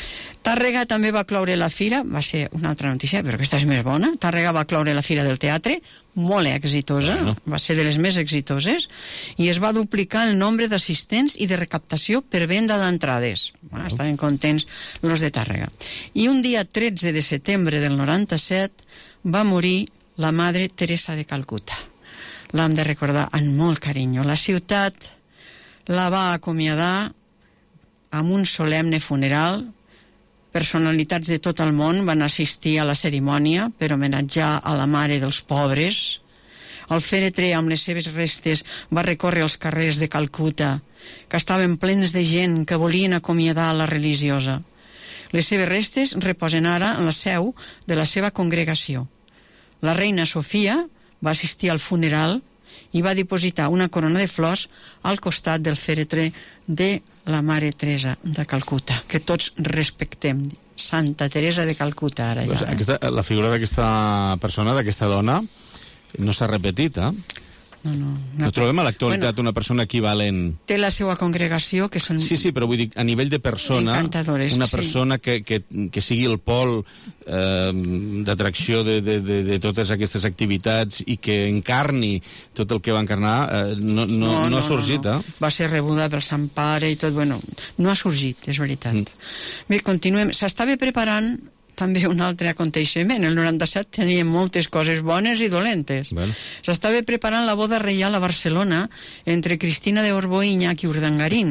Tàrrega també va cloure la fira, va ser una altra notícia, però aquesta és més bona. Tàrrega va cloure la fira del teatre, molt exitosa, bueno. va ser de les més exitoses, i es va duplicar el nombre d'assistents i de recaptació per venda d'entrades. Bueno, estaven contents els de Tàrrega. I un dia tretze de setembre del noranta-set va morir la Madre Teresa de Calcuta. L'hem de recordar amb molt carinyo. La ciutat la va acomiadar amb un solemne funeral. Personalitats de tot el món van assistir a la cerimònia per homenatjar a la mare dels pobres. El fèretre amb les seves restes va recórrer els carrers de Calcuta, que estaven plens de gent que volien acomiadar la religiosa. Les seves restes reposen ara en la seu de la seva congregació. La reina Sofia va assistir al funeral i va dipositar una corona de flors al costat del fèretre de la Mare Teresa de Calcuta, que tots respectem. Santa Teresa de Calcuta, ara ja. Pues aquesta, la figura d'aquesta persona, d'aquesta dona, no s'ha repetit, eh? No, no. No trobem a l'actualitat bueno, una persona equivalent. Té la seva congregació, que són... Sí, sí, però vull dir, a nivell de persona, una persona sí. que, que, que sigui el pol eh, d'atracció de, de, de, de totes aquestes activitats i que encarni tot el que va encarnar, eh, no, no, no, no, no ha sorgit, no, no. eh? Va ser rebuda pel Sant Pare i tot, bueno, no ha sorgit, és veritat. Mm. Bé, continuem. S'estava preparant també un altre aconteixement. El noranta-set tenia moltes coses bones i dolentes. Bueno. S'estava preparant la boda reial a Barcelona entre Cristina de Borbó i Iñaki Urdangarín.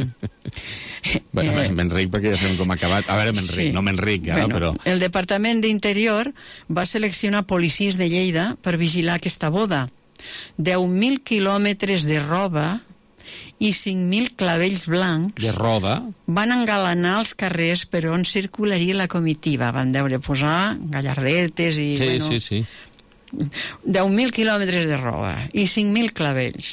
bueno, eh, m'enric perquè ja sabem com ha acabat. A veure, m'enric, sí. no m'enric, eh, bueno, però... El Departament d'Interior va seleccionar policies de Lleida per vigilar aquesta boda. deu mil quilòmetres de roba i cinc mil clavells blancs de roba van engalanar els carrers per on circularia la comitiva. Van deure posar gallardetes i... Sí, bueno, sí, sí. deu mil quilòmetres de roba i cinc mil clavells.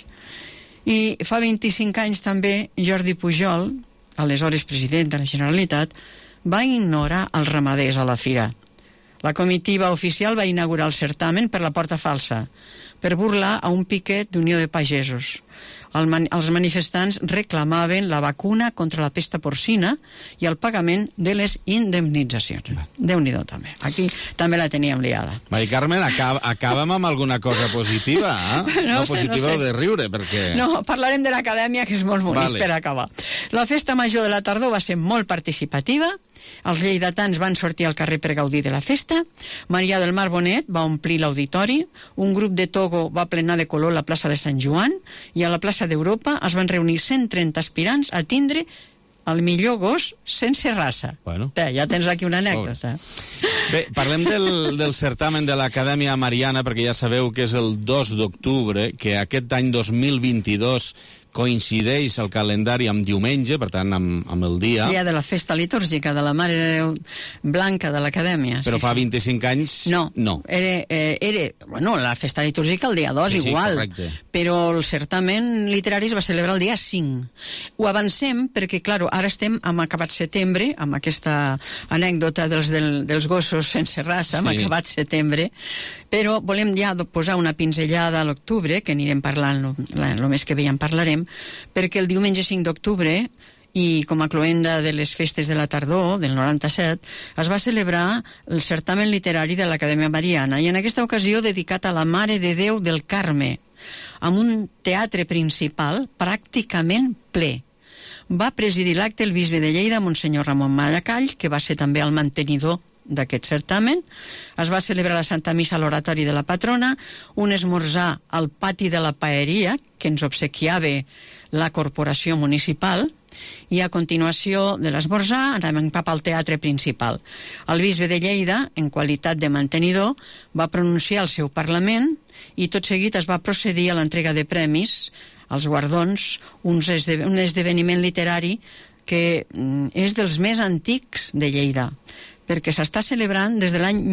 I fa vint-i-cinc anys també Jordi Pujol, aleshores president de la Generalitat, va ignorar els ramaders a la fira. La comitiva oficial va inaugurar el certamen per la porta falsa, per burlar a un piquet d'Unió de Pagesos. El man els manifestants reclamaven la vacuna contra la pesta porcina i el pagament de les indemnitzacions. Déu-n'hi-do, també. Aquí també la teníem liada. Mari Carmen, acab acabem amb alguna cosa positiva, eh? No, no sé, positiva no sé. O de riure, perquè... No, parlarem de l'acadèmia, que és molt bonic vale. Per acabar. La festa major de la tardor va ser molt participativa. Els lleidatans van sortir al carrer per gaudir de la festa. Maria del Mar Bonet va omplir l'auditori. Un grup de Togo va plenar de color la plaça de Sant Joan i a la plaça d'Europa es van reunir cent trenta aspirants a tindre el millor gos sense raça. Bueno. Té, ja tens aquí una anècdota. Bé, parlem del, del certamen de l'Acadèmia Mariana, perquè ja sabeu que és el dos d'octubre, que aquest any dos mil vint-i-dos coincideix el calendari amb diumenge, per tant, amb, amb el dia... Dia de la festa litúrgica de la Mare de Déu Blanca de l'Acadèmia. Però sí, fa sí. vint-i-cinc anys... No, no. Era, eh, era, bueno, la festa litúrgica el dia dos, sí, igual, sí, però el certamen literari es va celebrar el dia cinc. Ho avancem perquè, clar, ara estem amb acabat setembre, amb aquesta anècdota dels, del, dels gossos sense raça, sí. Amb acabat setembre, però volem ja posar una pinzellada a l'octubre, que anirem parlant, el mes que ve ja en parlarem, perquè el diumenge cinc d'octubre, i com a cloenda de les festes de la tardor, del noranta-set, es va celebrar el certamen literari de l'Acadèmia Mariana, i en aquesta ocasió dedicat a la Mare de Déu del Carme, amb un teatre principal pràcticament ple. Va presidir l'acte el bisbe de Lleida, Monsenyor Ramon Mallacall, que va ser també el mantenidor d'aquest certamen. Es va celebrar la Santa Missa a l'oratori de la patrona, un esmorzar al pati de la paeria, que ens obsequiava la corporació municipal, i a continuació de l'esmorzar anàvem cap al teatre principal. El bisbe de Lleida, en qualitat de mantenidor, va pronunciar el seu parlament i tot seguit es va procedir a l'entrega de premis, als guardons, un esdeveniment literari que és dels més antics de Lleida, perquè s'està celebrant des de l'any mil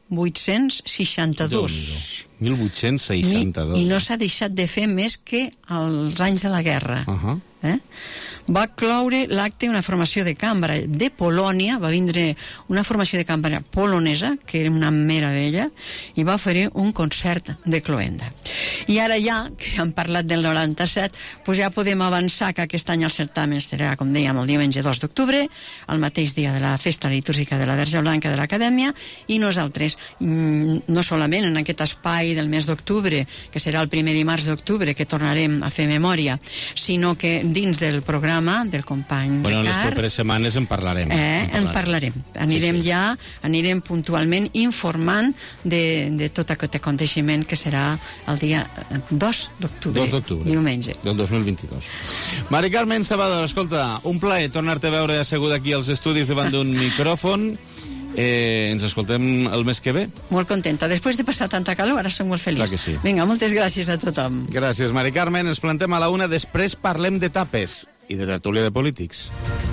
vuit-cents seixanta-dos. mil vuit-cents seixanta-dos. I no s'ha deixat de fer més que als anys de la guerra. Uh-huh. Eh? Va cloure l'acte una formació de cambra de Polònia, va vindre una formació de cambra polonesa, que era una meravella, i va oferir un concert de cloenda. I ara ja, que hem parlat del noranta-set, doncs ja podem avançar que aquest any el certamen serà, com dèiem, el diumenge dos d'octubre, el mateix dia de la festa litúrgica de la Verge Blanca de l'Acadèmia, i nosaltres, no solament en aquest espai del mes d'octubre, que serà el primer dimarts d'octubre, que tornarem a fer memòria, sinó que dins del programa del company bueno, Ricard... en les properes setmanes en parlarem. Eh, en parlarem. Anirem sí, sí. ja, anirem puntualment informant de, de tot aquest aconteixement que serà el dia dos d'octubre. dos d'octubre. Diumenge. Del dos mil vint-i-dos. Mari Carmen Sabador, escolta, un plaer tornar-te a veure asseguda aquí als estudis davant d'un micròfon. Eh, ens escoltem el mes que ve. Molt contenta. Després de passar tanta calor, ara som molt feliç. Clar que sí. Vinga, moltes gràcies a tothom. Gràcies, Mari Carmen. Ens plantem a la una, després parlem de tapes i de tertúlia de polítics.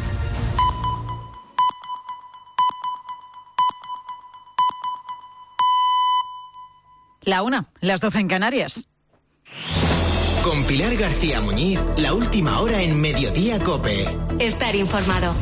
La una, las doce en Canarias. Con Pilar García Muñiz, la última hora en Mediodía COPE. Estar informado.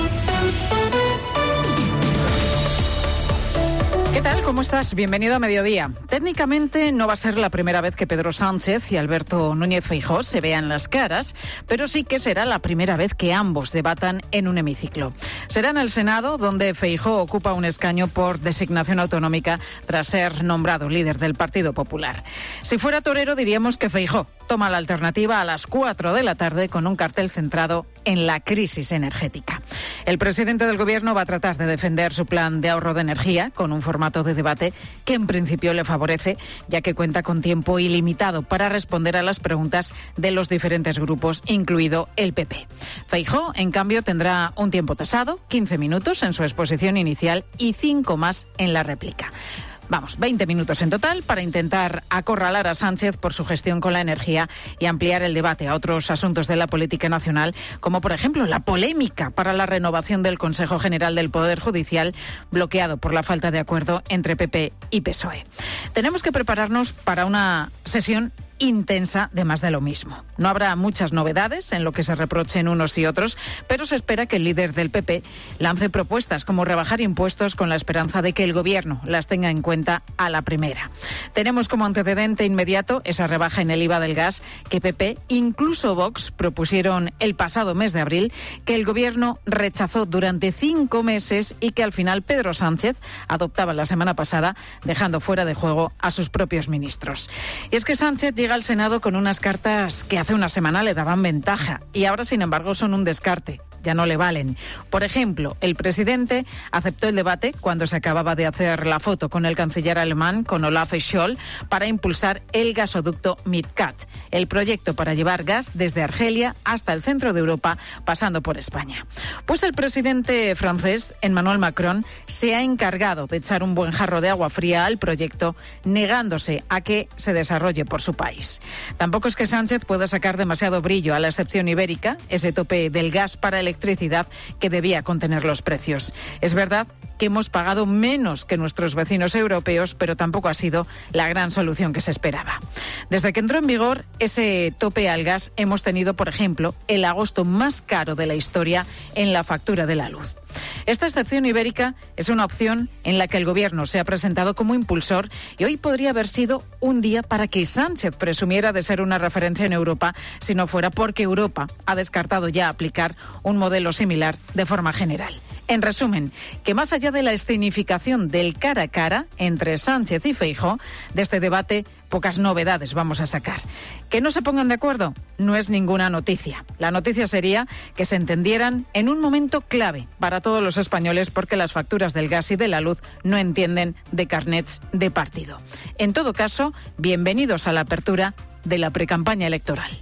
¿Qué tal? ¿Cómo estás? Bienvenido a Mediodía. Técnicamente no va a ser la primera vez que Pedro Sánchez y Alberto Núñez Feijóo se vean las caras, pero sí que será la primera vez que ambos debatan en un hemiciclo. Será en el Senado, donde Feijóo ocupa un escaño por designación autonómica tras ser nombrado líder del Partido Popular. Si fuera torero, diríamos que Feijóo toma la alternativa a las cuatro de la tarde con un cartel centrado en la crisis energética. El presidente del Gobierno va a tratar de defender su plan de ahorro de energía con un formato de debate que en principio le favorece, ya que cuenta con tiempo ilimitado para responder a las preguntas de los diferentes grupos, incluido el P P. Feijóo, en cambio, tendrá un tiempo tasado, quince minutos en su exposición inicial y cinco más en la réplica. Vamos, veinte minutos en total para intentar acorralar a Sánchez por su gestión con la energía y ampliar el debate a otros asuntos de la política nacional, como por ejemplo la polémica para la renovación del Consejo General del Poder Judicial, bloqueado por la falta de acuerdo entre P P y P S O E. Tenemos que prepararnos para una sesión intensa de más de lo mismo. No habrá muchas novedades en lo que se reprochen unos y otros, pero se espera que el líder del P P lance propuestas como rebajar impuestos con la esperanza de que el Gobierno las tenga en cuenta a la primera. Tenemos como antecedente inmediato esa rebaja en el I V A del gas que P P, incluso Vox, propusieron el pasado mes de abril, que el Gobierno rechazó durante cinco meses y que al final Pedro Sánchez adoptaba la semana pasada, dejando fuera de juego a sus propios ministros. Y es que Sánchez llega al Senado con unas cartas que hace una semana le daban ventaja y ahora, sin embargo, son un descarte. Ya no le valen. Por ejemplo, el presidente aceptó el debate cuando se acababa de hacer la foto con el canciller alemán, con Olaf Scholz, para impulsar el gasoducto MidCat, el proyecto para llevar gas desde Argelia hasta el centro de Europa, pasando por España. Pues el presidente francés, Emmanuel Macron, se ha encargado de echar un buen jarro de agua fría al proyecto, negándose a que se desarrolle por su país. Tampoco es que Sánchez pueda sacar demasiado brillo a la excepción ibérica, ese tope del gas para el electricidad que debía contener los precios. Es verdad que hemos pagado menos que nuestros vecinos europeos, pero tampoco ha sido la gran solución que se esperaba. Desde que entró en vigor ese tope al gas, hemos tenido, por ejemplo, el agosto más caro de la historia en la factura de la luz. Esta excepción ibérica es una opción en la que el Gobierno se ha presentado como impulsor y hoy podría haber sido un día para que Sánchez presumiera de ser una referencia en Europa, si no fuera porque Europa ha descartado ya aplicar un modelo similar de forma general. En resumen, que más allá de la escenificación del cara a cara entre Sánchez y Feijóo, de este debate pocas novedades vamos a sacar. Que no se pongan de acuerdo no es ninguna noticia. La noticia sería que se entendieran en un momento clave para todos los españoles, porque las facturas del gas y de la luz no entienden de carnets de partido. En todo caso, bienvenidos a la apertura de la precampaña electoral.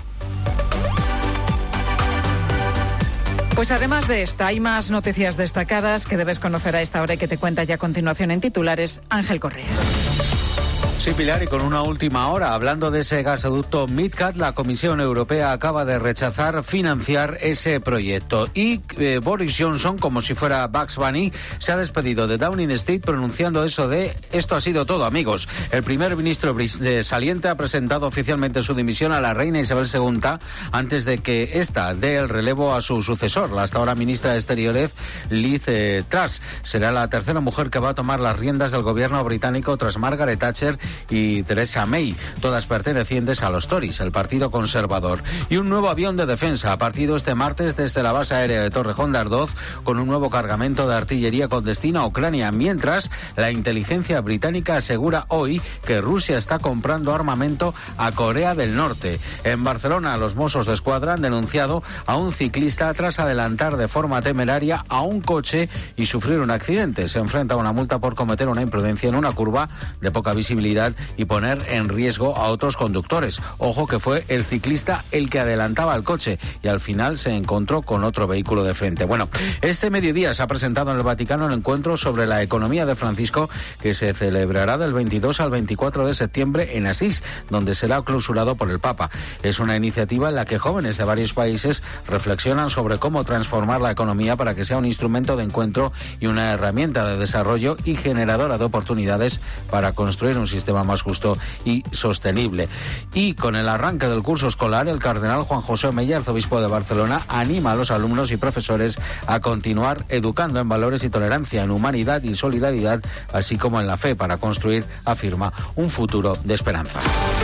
Pues además de esta, hay más noticias destacadas que debes conocer a esta hora y que te cuenta ya a continuación en titulares Ángel Correas. Sí, Pilar, y con una última hora. Hablando de ese gasoducto MidCat, la Comisión Europea acaba de rechazar financiar ese proyecto. Y eh, Boris Johnson, como si fuera Bugs Bunny, se ha despedido de Downing Street pronunciando eso de esto ha sido todo, amigos. El primer ministro saliente ha presentado oficialmente su dimisión a la reina Isabel segunda antes de que ésta dé el relevo a su sucesor, la hasta ahora ministra de Exteriores, Liz eh, Truss. Será la tercera mujer que va a tomar las riendas del gobierno británico tras Margaret Thatcher y Theresa May, todas pertenecientes a los Tories, el partido conservador. Y un nuevo avión de defensa ha partido este martes desde la base aérea de Torrejón de Ardoz con un nuevo cargamento de artillería con destino a Ucrania, mientras la inteligencia británica asegura hoy que Rusia está comprando armamento a Corea del Norte. En Barcelona, los Mossos de Escuadra han denunciado a un ciclista tras adelantar de forma temeraria a un coche y sufrir un accidente. Se enfrenta a una multa por cometer una imprudencia en una curva de poca visibilidad y poner en riesgo a otros conductores. Ojo que fue el ciclista el que adelantaba al coche y al final se encontró con otro vehículo de frente. Bueno, este mediodía se ha presentado en el Vaticano el encuentro sobre la economía de Francisco, que se celebrará del veintidós al veinticuatro de septiembre en Asís, donde será clausurado por el Papa. Es una iniciativa en la que jóvenes de varios países reflexionan sobre cómo transformar la economía para que sea un instrumento de encuentro y una herramienta de desarrollo y generadora de oportunidades para construir un sistema más justo y sostenible. Y con el arranque del curso escolar, el cardenal Juan José Omeya, arzobispo de Barcelona, anima a los alumnos y profesores a continuar educando en valores y tolerancia, en humanidad y solidaridad, así como en la fe, para construir, afirma, un futuro de esperanza.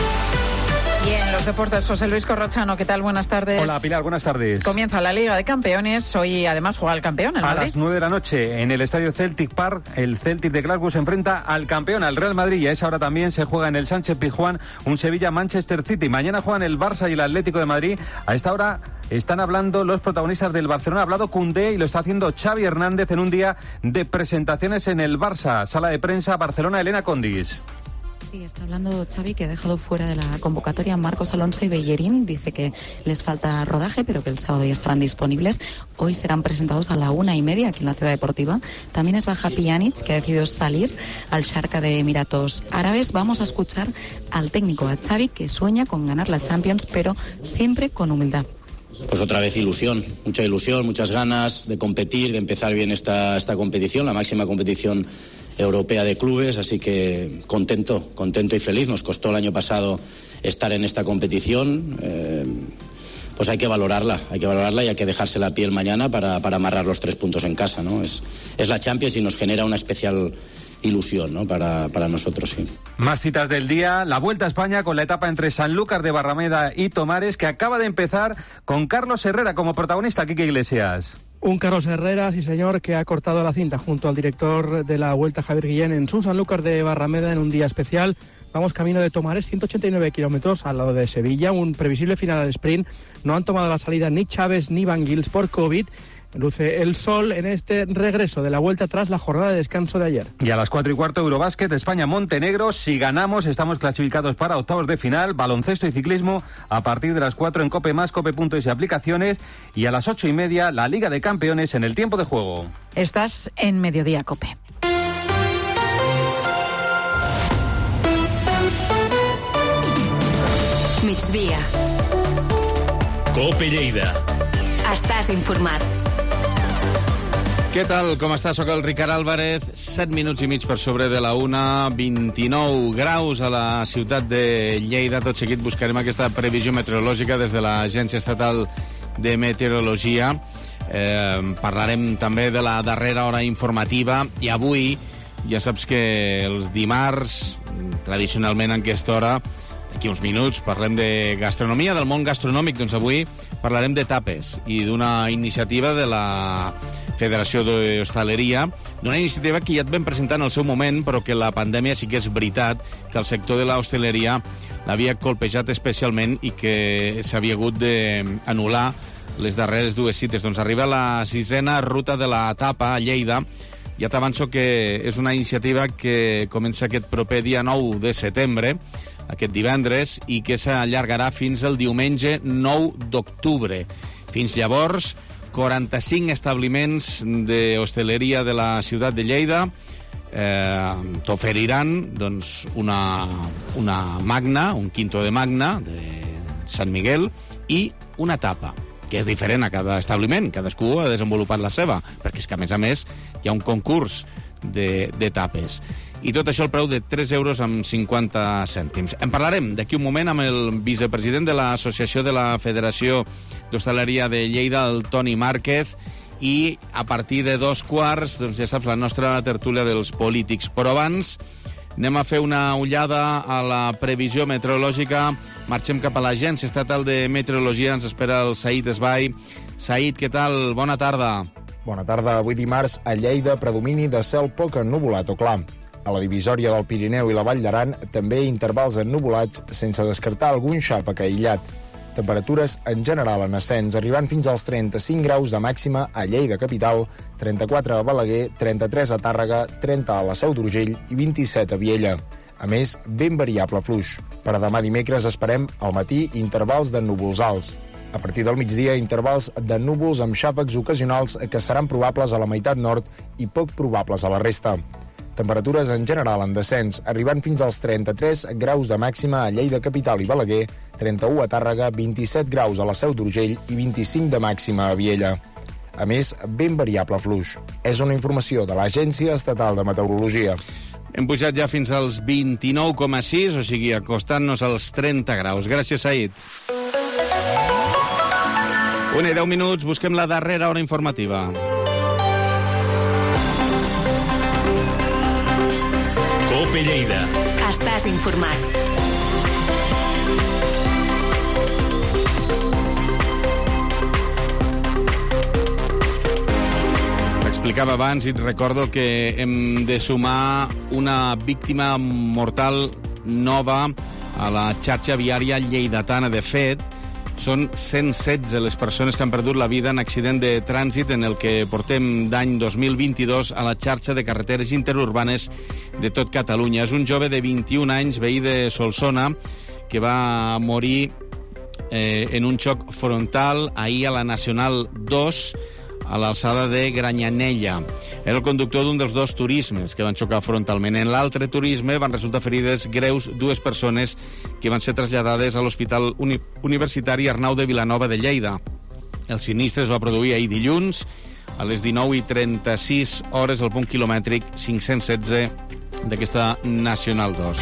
Y en los deportes, José Luis Corrochano, ¿qué tal? Buenas tardes. Hola, Pilar, buenas tardes. Comienza la Liga de Campeones. Hoy, además, juega el campeón, el A Madrid. las nueve de la noche, en el estadio Celtic Park, el Celtic de Glasgow se enfrenta al campeón, al Real Madrid. Y a esa hora también se juega en el Sánchez-Pizjuán un Sevilla-Manchester City. Mañana juegan el Barça y el Atlético de Madrid. A esta hora están hablando los protagonistas del Barcelona. Ha hablado Koundé y lo está haciendo Xavi Hernández en un día de presentaciones en el Barça. Sala de prensa, Barcelona, Elena Condis. Sí, está hablando Xavi, que ha dejado fuera de la convocatoria Marcos Alonso y Bellerín. Dice que les falta rodaje, pero que el sábado ya estarán disponibles. Hoy serán presentados a la una y media aquí en la Ciudad Deportiva. También es baja Pjanic, que ha decidido salir al Sharka de Emiratos Árabes. Vamos a escuchar al técnico, a Xavi, que sueña con ganar la Champions, pero siempre con humildad. Pues otra vez ilusión, mucha ilusión, muchas ganas de competir, de empezar bien esta, esta competición, la máxima competición europea de clubes, así que contento, contento y feliz. Nos costó el año pasado estar en esta competición, eh, pues hay que valorarla, hay que valorarla y hay que dejarse la piel mañana para, para amarrar los tres puntos en casa, ¿no? Es, es la Champions y nos genera una especial ilusión, ¿no? Para, para nosotros, sí. Más citas del día, la Vuelta a España con la etapa entre Sanlúcar de Barrameda y Tomares, que acaba de empezar con Carlos Herrera como protagonista. Quique Iglesias. Un Carlos Herrera, sí señor, que ha cortado la cinta junto al director de la Vuelta, Javier Guillén, en su Sanlúcar de Barrameda en un día especial. Vamos camino de Tomares, ciento ochenta y nueve kilómetros al lado de Sevilla, un previsible final al sprint. No han tomado la salida ni Chávez ni Van Gils por COVID. Luce el sol en este regreso de la Vuelta tras la jornada de descanso de ayer. Y a las cuatro y cuarto, Eurobásquet, España-Montenegro. Si ganamos, estamos clasificados para octavos de final. Baloncesto y ciclismo a partir de las cuatro en Cope Más, Cope Punto Es y aplicaciones. Y a las ocho y media, la Liga de Campeones en el tiempo de juego. Estás en Mediodía Cope. Migdia. Cope Lleida. Estàs informat. Què tal? Com està? Soc el Ricard Álvarez. set minuts i mig per sobre de la una, vint-i-nou graus a la ciutat de Lleida. Tot seguit buscarem aquesta previsió meteorològica des de l'Agència Estatal de Meteorologia. Eh, parlarem també de la darrera hora informativa. I avui, ja saps que els dimarts, tradicionalment en aquesta hora, d'aquí uns minuts, parlem de gastronomia, del món gastronòmic. Doncs avui parlarem de tapes i d'una iniciativa de la Federació d'Hostaleria, d'una iniciativa que ja et vam presentar en el seu moment, però que la pandèmia sí que és veritat que el sector de l'hostaleria l'havia colpejat especialment i que s'havia hagut d'anul·lar les darreres dues cites. Doncs arriba la sisena ruta de la tapa a Lleida. Ja t'avanço que és una iniciativa que comença aquest proper dia nou de setembre, aquest divendres, i que s'allargarà fins el diumenge nou d'octubre. Fins llavors, quaranta-cinc establiments d'hostaleria de la ciutat de Lleida eh, t'oferiran doncs, una, una magna, un quinto de magna de Sant Miguel i una tapa, que és diferent a cada establiment, cadascú ha desenvolupat la seva, perquè és que, a més a més, hi ha un concurs de, de tapes. I tot això al preu de tres euros amb cinquanta cèntims. En parlarem d'aquí un moment amb el vicepresident de l'Associació de la Federació d'Hostaleria de Lleida, el Toni Márquez, i a partir de dos quarts, doncs ja saps, la nostra tertúlia dels polítics. Però abans anem a fer una ullada a la previsió meteorològica. Marxem cap a l'Agència Estatal de Meteorologia. Ens espera el Saïd Esbai. Saïd, què tal? Bona tarda. Bona tarda. Avui dimarts a Lleida predomini de cel poc ennuvolat o clar. A la divisòria del Pirineu i la Vall d'Aran també intervals ennubulats sense descartar algun xàfec aïllat. Temperatures en general en ascens, arribant fins als trenta-cinc graus de màxima a Lleida capital, trenta-quatre a Balaguer, trenta-tres a Tàrrega, trenta a la Seu d'Urgell i vint-i-set a Viella. A més, ben variable fluix. Per a demà dimecres esperem al matí intervals de núvols alts. A partir del migdia, intervals de núvols amb xàfecs ocasionals que seran probables a la meitat nord i poc probables a la resta. Temperatures en general en descens, arribant fins als trenta-tres graus de màxima a Lleida capital i Balaguer, trenta-u a Tàrrega, vint-i-set graus a la Seu d'Urgell i vint-i-cinc de màxima a Viella. A més, ben variable fluix. És una informació de l'Agència Estatal de Meteorologia. Hem pujat ja fins als vint-i-nou coma sis, o sigui, acostant-nos als trenta graus. Gràcies, Saïd. Una i deu minuts, busquem la darrera hora informativa. Cope Lleida. Estàs informat. Explicava abans i et recordo que hem de sumar una víctima mortal nova a la xarxa viària lleidatana. De fet, són cent setze les persones que han perdut la vida en accident de trànsit en el que portem d'any dos mil vint-i-dos a la xarxa de carreteres interurbanes de tot Catalunya. És un jove de vint-i-un anys, veí de Solsona, que va morir eh, en un xoc frontal ahir a la Nacional dos, a l'alçada de Granyanella. Era el conductor d'un dels dos turismes que van xocar frontalment. En l'altre turisme van resultar ferides greus dues persones que van ser traslladades a l'Hospital Uni Universitari Arnau de Vilanova de Lleida. El sinistre es va produir ahir dilluns a les dinou i trenta-sis hores al punt quilomètric cinc-cents setze d'aquesta Nacional dos.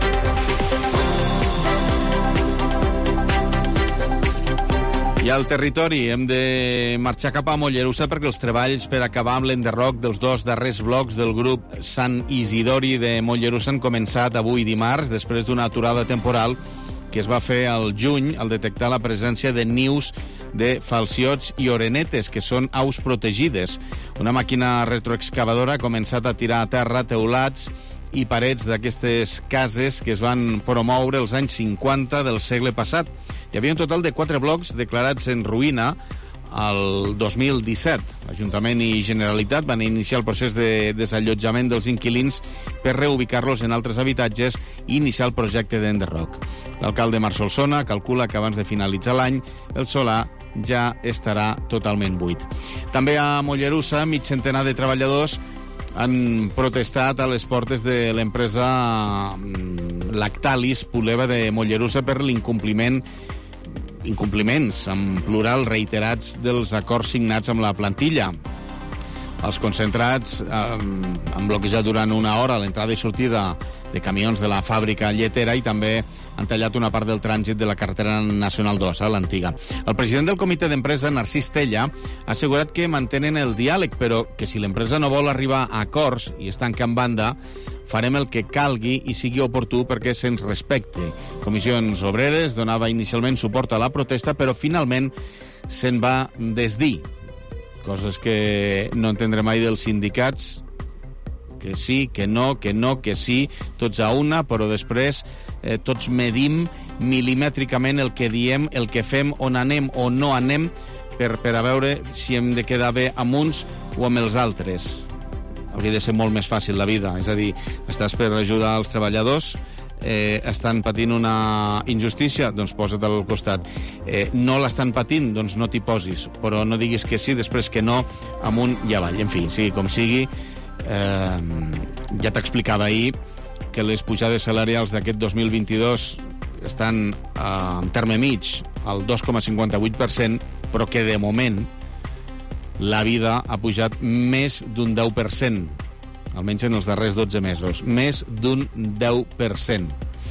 I al territori hem de marxar cap a Mollerussa perquè els treballs per acabar amb l'enderroc dels dos darrers blocs del grup Sant Isidori de Mollerussa han començat avui dimarts, després d'una aturada temporal que es va fer al juny al detectar la presència de nius de falciots i orenetes, que són aus protegides. Una màquina retroexcavadora ha començat a tirar a terra teulats i parets d'aquestes cases que es van promoure els anys cinquanta del segle passat. Hi havia un total de quatre blocs declarats en ruïna el dos mil disset. L'Ajuntament i Generalitat van iniciar el procés de desallotjament dels inquilins per reubicar-los en altres habitatges i iniciar el projecte d'enderroc. L'alcalde Marc Solsona calcula que abans de finalitzar l'any el solar ja estarà totalment buit. També a Mollerussa, mig centenar de treballadors han protestat a les portes de l'empresa Lactalis Puleva de Mollerussa per l'incompliment incompliments, en plural, reiterats dels acords signats amb la plantilla. Els concentrats eh, han bloquejat durant una hora l'entrada i sortida de camions de la fàbrica lletera i també han tallat una part del trànsit de la carretera nacional dos, a l'antiga. El president del comitè d'empresa, Narcís Tella, ha assegurat que mantenen el diàleg, però que si l'empresa no vol arribar a acords i es tanca en banda, farem el que calgui i sigui oportú perquè se'ns respecte. Comissions Obreres donava inicialment suport a la protesta, però finalment se'n va desdir. Coses que no entendrem mai dels sindicats, que sí, que no, que no, que sí, tots a una, però després eh, tots medim milimètricament el que diem, el que fem, on anem o no anem, per, per a veure si hem de quedar bé amb uns o amb els altres. Hauria de ser molt més fàcil la vida, és a dir, estàs per ajudar els treballadors, eh, estan patint una injustícia, doncs posa't al costat. Eh, no l'estan patint, doncs no t'hi posis, però no diguis que sí, després que no, amunt i avall. En fi, sigui com sigui, eh, ja t'explicava ahir que les pujades salarials d'aquest dos mil vint-i-dos estan eh, en terme mig al dos coma cinquanta-vuit per cent, però que de moment la vida ha pujat més d'un deu per cent, almenys en els darrers dotze mesos, més d'un deu per cent.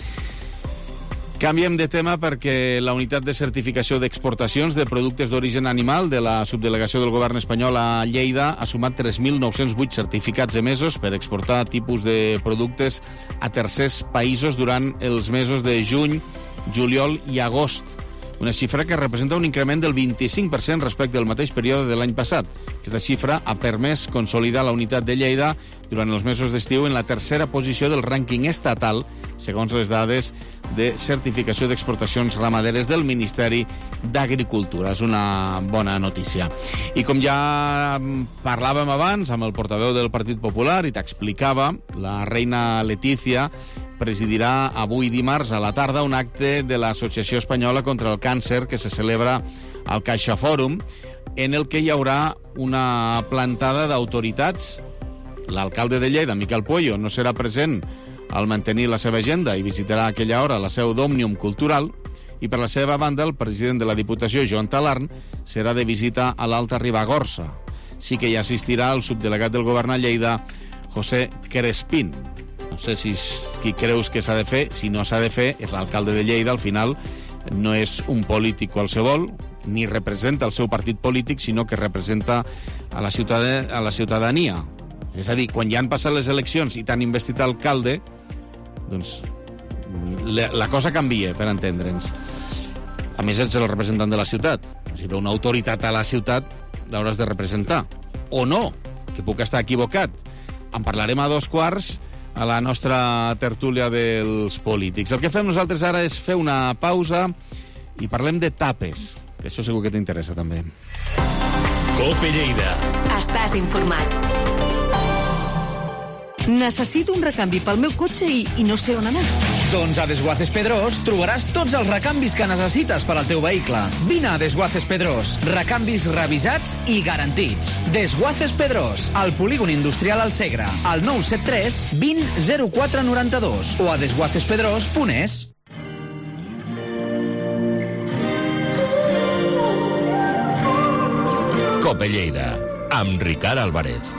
Canviem de tema perquè la unitat de certificació d'exportacions de productes d'origen animal de la subdelegació del govern espanyol a Lleida ha sumat tres mil nou-cents vuit certificats emesos per exportar tipus de productes a tercers països durant els mesos de juny, juliol i agost. Una xifra que representa un increment del vint-i-cinc per cent respecte al mateix període de l'any passat. Aquesta xifra ha permès consolidar la unitat de Lleida durant els mesos d'estiu en la tercera posició del rànquing estatal, segons les dades de certificació d'exportacions ramaderes del Ministeri d'Agricultura. És una bona notícia. I com ja parlàvem abans amb el portaveu del Partit Popular i t'explicava, la reina Letícia presidirà avui dimarts a la tarda un acte de l'Associació Espanyola contra el Càncer que se celebra al Caixa Fòrum, en el que hi haurà una plantada d'autoritats. L'alcalde de Lleida, Miquel Puello, no serà present al mantenir la seva agenda i visitarà a aquella hora la seu d'Òmnium Cultural, i per la seva banda el president de la Diputació, Joan Talarn, serà de visita a l'Alta Ribagorça. Sí que hi assistirà el subdelegat del govern a Lleida, José Crespín. No sé si qui creus que s'ha de fer, si no s'ha de fer, és l'alcalde de Lleida, al final no és un polític qualsevol, ni representa el seu partit polític, sinó que representa a la, ciutad a la ciutadania. És a dir, quan ja han passat les eleccions i t'han investit alcalde, doncs la, la cosa canvia, per entendre'ns. A més, ets el representant de la ciutat. Si ve una autoritat a la ciutat, l'hauràs de representar. O no, que puc estar equivocat. En parlarem a dos quarts a la nostra tertúlia dels polítics. El que fem nosaltres ara és fer una pausa i parlem de tapes, que això segur que t'interessa també. Cope Lleida. Estàs informat. Necessito un recanvi pel meu cotxe i, i no sé on anar. Doncs a Desguaces Pedrós trobaràs tots els recanvis que necessites per al teu vehicle. Vine a Desguaces Pedrós. Recanvis revisats i garantits. Desguaces Pedrós, al polígon industrial al Segre, al nou set tres vint zero quatre noranta-dos o a desguaces pedrós punt es. Cope Lleida, amb Ricard Álvarez.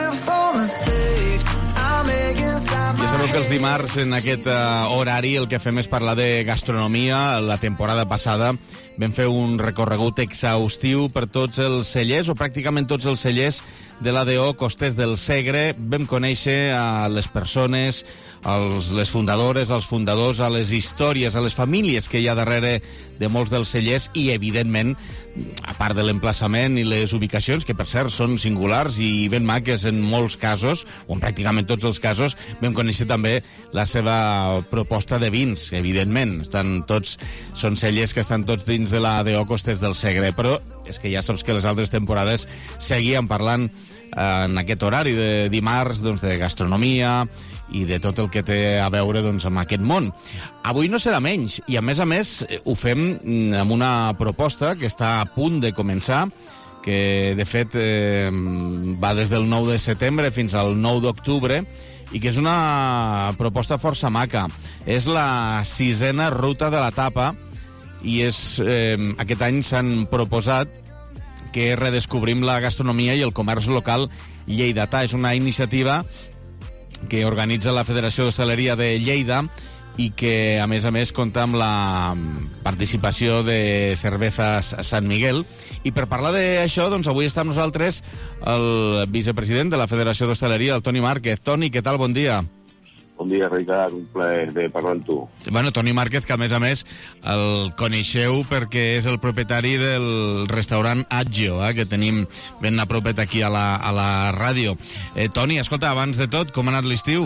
Ja sabeu que els dimarts, en aquest uh, horari, el que fem és parlar de gastronomia. La temporada passada vam fer un recorregut exhaustiu per tots els cellers, o pràcticament tots els cellers de l'A D O Costers del Segre. Vam conèixer a les persones, als, les fundadores, als fundadors, a les històries, a les famílies que hi ha darrere de molts dels cellers i, evidentment, a part de l'emplaçament i les ubicacions, que per cert són singulars i ben maques en molts casos, o en pràcticament tots els casos, vam conèixer també la seva proposta de vins, evidentment. Estan tots, són cellers que estan tots dins de la A D O Costers del Segre, però és que ja saps que les altres temporades seguíem parlant eh, en aquest horari de dimarts doncs, de gastronomia i de tot el que té a veure doncs, amb aquest món. Avui no serà menys, i a més a més ho fem amb una proposta que està a punt de començar, que de fet eh, va des del nou de setembre fins al nou d'octubre, i que és una proposta força maca. És la sisena ruta de la tapa, i és, eh, aquest any s'han proposat que redescobrim la gastronomia i el comerç local lleidatà. És una iniciativa que organitza la Federació d'Hostaleria de Lleida i que, a més a més, compta amb la participació de Cervezas Sant Miguel. I per parlar d'això, doncs avui està amb nosaltres el vicepresident de la Federació d'Hostaleria, el Toni Márquez. Toni, què tal? Bon dia. Bon dia, Ricard, un plaer de parlar amb tu. Bueno, Toni Márquez, que a més a més el coneixeu perquè és el propietari del restaurant Agio, eh, que tenim ben a propet aquí a la, a la ràdio. Eh, Toni, escolta, abans de tot, com ha anat l'estiu?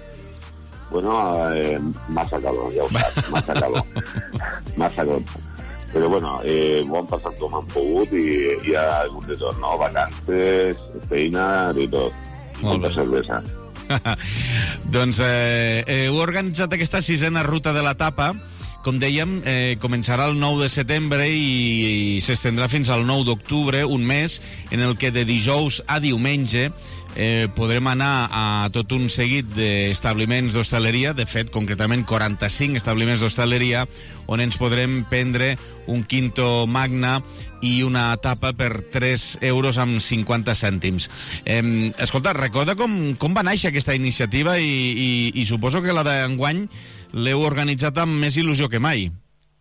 Bueno, eh, massa calor, ja ho saps, massa calor. Massa calor. Però bueno, eh, ho hem passat com han pogut i hi ha hagut de tot, no? Vacances, feina, de tot. Molta cervesa. Doncs eh, heu organitzat aquesta sisena ruta de la tapa. Com dèiem, eh, començarà el nou de setembre i, i s'estendrà fins al nou d'octubre, un mes en el que de dijous a diumenge eh, podrem anar a tot un seguit d'establiments d'hostaleria, de fet, concretament quaranta-cinc establiments d'hostaleria, on ens podrem prendre un quinto magna i una tapa per tres euros amb cinquanta cèntims. Eh, escolta, recorda com, com va néixer aquesta iniciativa i, i, i suposo que la d'enguany l'heu organitzat amb més il·lusió que mai.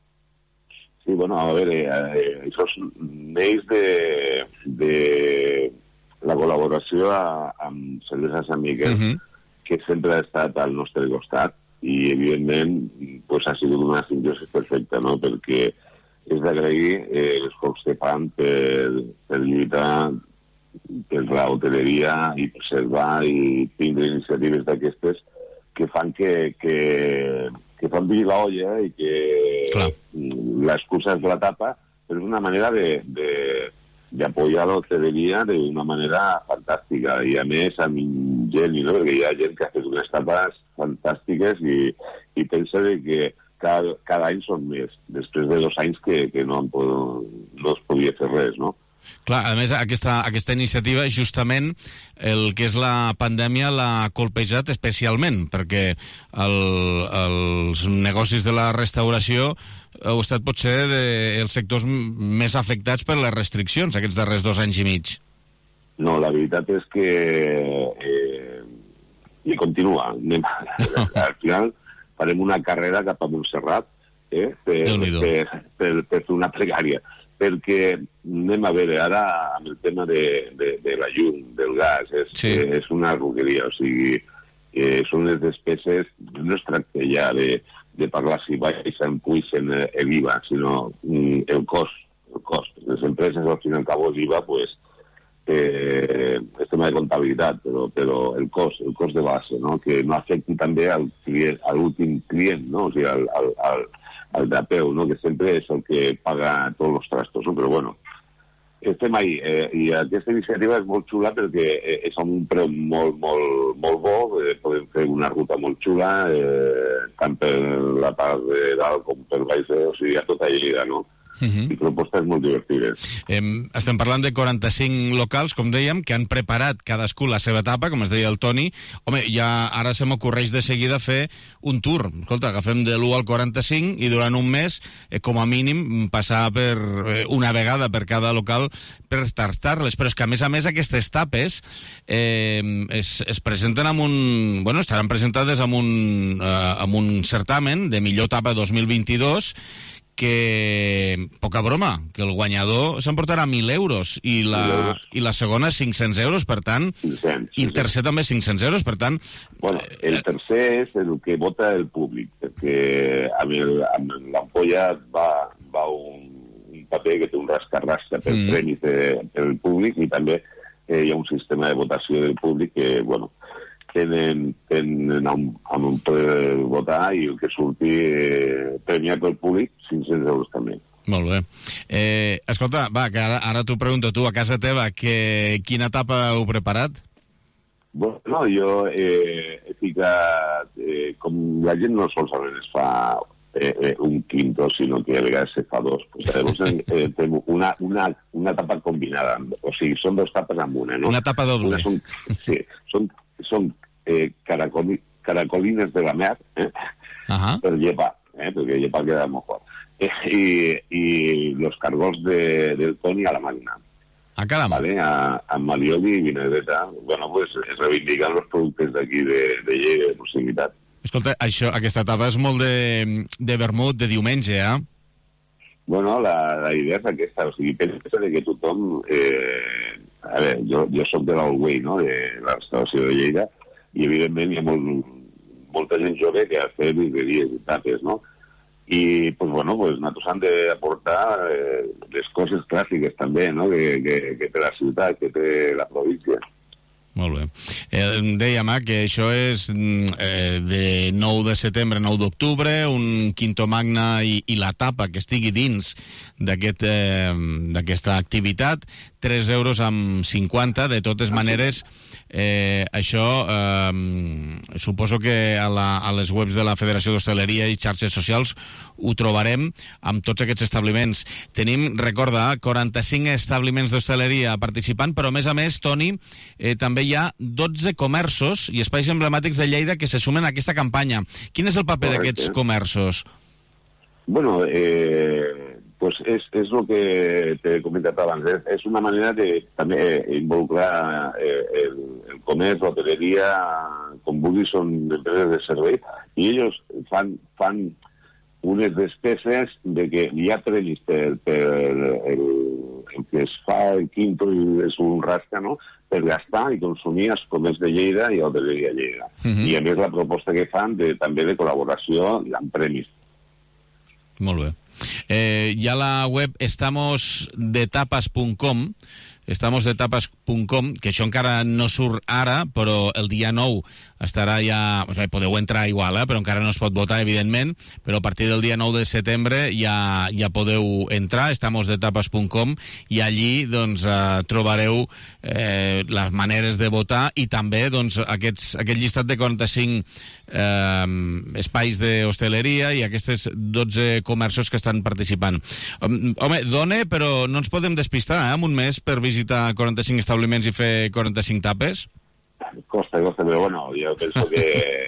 Sí, bueno, a veure, eh, això neix de, de la col·laboració a, amb Cerveses Sant Miquel, uh-huh. que sempre ha estat al nostre costat, i evidentment pues, ha sigut una simbiosi perfecta, no?, perquè és d'agrair eh, els cops que fan per, per lluitar per la hoteleria i preservar i tindre iniciatives d'aquestes que fan que, que, que fan brillar la olla i que Clar. l'excusa és la tapa, però és una manera de, de, de apoyar la hoteleria d'una manera fantàstica i a més amb ingeni, no? Perquè hi ha gent que ha fet unes tapes fantàstiques i, i pensa de que Cada, cada any són més, després de dos anys que, que no, pod... no es podia fer res, no? Clar, a més, aquesta, aquesta iniciativa, justament, el que és la pandèmia l'ha colpejat especialment, perquè el, els negocis de la restauració heu estat potser de, els sectors més afectats per les restriccions aquests darrers dos anys i mig. No, la veritat és que eh, i continua. Anem, al final farem una carrera cap a Montserrat eh, per, per, per, per fer una pregària. Perquè anem a veure, ara amb el tema de, de, de la llum, del gas, és, sí. és una roqueria, o sigui, eh, són les despeses, no es tracta ja de, de parlar si baixen, puixen l'I V A, sinó mm, el cost, el cost. Les empreses, al fin i al cabo, l'I V A, pues, eh, és tema de comptabilitat, però, però el cost, el cost de base, no? Que no afecti també al client, a l'últim client, no? O sigui, al, al, al, al drapeu, no? Que sempre és el que paga tots els trastos, no? Però bueno, estem ahí, eh, i aquesta iniciativa és molt xula perquè és amb un preu molt, molt, molt bo, eh, podem fer una ruta molt xula, eh, tant per la part de dalt com per baix, o sigui, a tota Lleida, no? Uh-huh. I propostes molt divertides. Eh, estem parlant de quaranta-cinc locals, com dèiem, que han preparat cadascú la seva etapa, com es deia el Toni. Home, ja ara se m'ocorreix de seguida fer un tour. Escolta, agafem de l'u al quaranta-cinc i durant un mes, eh, com a mínim, passar per eh, una vegada per cada local per tastar-les. Però és que, a més a més, aquestes tapes eh, es, es presenten amb un... Bueno, estaran presentades amb un, eh, amb un certamen de millor tapa dos mil vint-i-dos, que, poca broma, que el guanyador s'emportarà mil euros i la, euros. i la segona cinc-cents euros, per tant, cinc-cents, i el tercer també cinc-cents euros, per tant... Bueno, el tercer és el que vota el públic, perquè amb, el, amb l'ampolla va, va un, un paper que té un rasca-rasca per mm. premis de, pel públic i també eh, hi ha un sistema de votació del públic que, bueno, tenen, tenen on, on poder votar i el que surti eh, premiat pel públic cinc-cents euros també. Molt bé. Eh, escolta, va, que ara, ara t'ho pregunto tu, a casa teva, que, quina etapa heu preparat? Bueno, no, jo eh, he ficat, eh, com la gent no solament es fa eh, eh, un quinto, sinó que a vegades se fa dos. Pues, llavors eh, fem una, una, una etapa combinada, o sigui, són dos tapes amb una, no? Una etapa doble. Una són, sí, són són eh, caracoli, caracolines de la mer, eh? Uh-huh. Per llepar, eh? Perquè llepar queda molt fort. Eh, i, I los cargols de, del Toni a la Magna. A cada vale? A, a Malioli i Vinagreta. Bueno, pues es reivindican los productes d'aquí de, de Lleida, de proximitat. Escolta, això, aquesta etapa és molt de, de vermut, de diumenge, eh? Bueno, la, la idea és aquesta, o sigui, pensa que tothom... Eh, a veure, jo, jo soc de l'Old Way, no?, de la restauració de Lleida, i evidentment hi ha molt, molta gent jove que ha fet birreries i tapes, no? I, pues, bueno, pues, nosaltres hem d'aportar eh, les coses clàssiques també, no?, que, que, que té la ciutat, que té la província. Molt bé. Eh, dèiem eh, que això és eh, de nou de setembre a nou d'octubre, un quinto magna i, i la tapa que estigui dins d'aquest, eh, d'aquesta activitat, tres euros amb cinquanta. De totes maneres, eh, això eh, suposo que a, la, a les webs de la Federació d'Hostaleria i xarxes socials ho trobarem amb tots aquests establiments. Tenim, recorda, quaranta-cinc establiments d'hostaleria participant, però a més a més, Toni, eh, també hi ha dotze comerços i espais emblemàtics de Lleida que se sumen a aquesta campanya. Quin és el paper d'aquests comerços? Bueno, eh, pues és, és el que t'he comentat abans. És, és una manera de també involucrar eh, el, el comerç, l'hoteleria, com vulguis, són empreses de servei, i ells fan, fan unes despeses de que hi ha previst per, per el, el, el que es fa el quinto i és un rasca, no?, per gastar i consumir els comerç de Lleida i hoteleria Lleida. Uh-huh. I a més la proposta que fan de, també de col·laboració amb premis. Molt bé. Eh, hi ha la web estamos de tapas punt com, estamos de tapas punt com, que això encara no surt ara, però el dia nou estarà ja... O sigui, podeu entrar igual, eh? Però encara no es pot votar, evidentment, però a partir del dia nou de setembre ja, ja podeu entrar, estamos de tapas punt com, i allí doncs, eh, trobareu eh, les maneres de votar i també doncs, aquests, aquest llistat de quaranta-cinc eh, espais d'hostaleria i aquests dotze comerços que estan participant. Home, dona, però no ens podem despistar, eh, en un mes per visitar quaranta-cinc establiments i fer quaranta-cinc tapes? Costa, costa, però bueno, jo penso que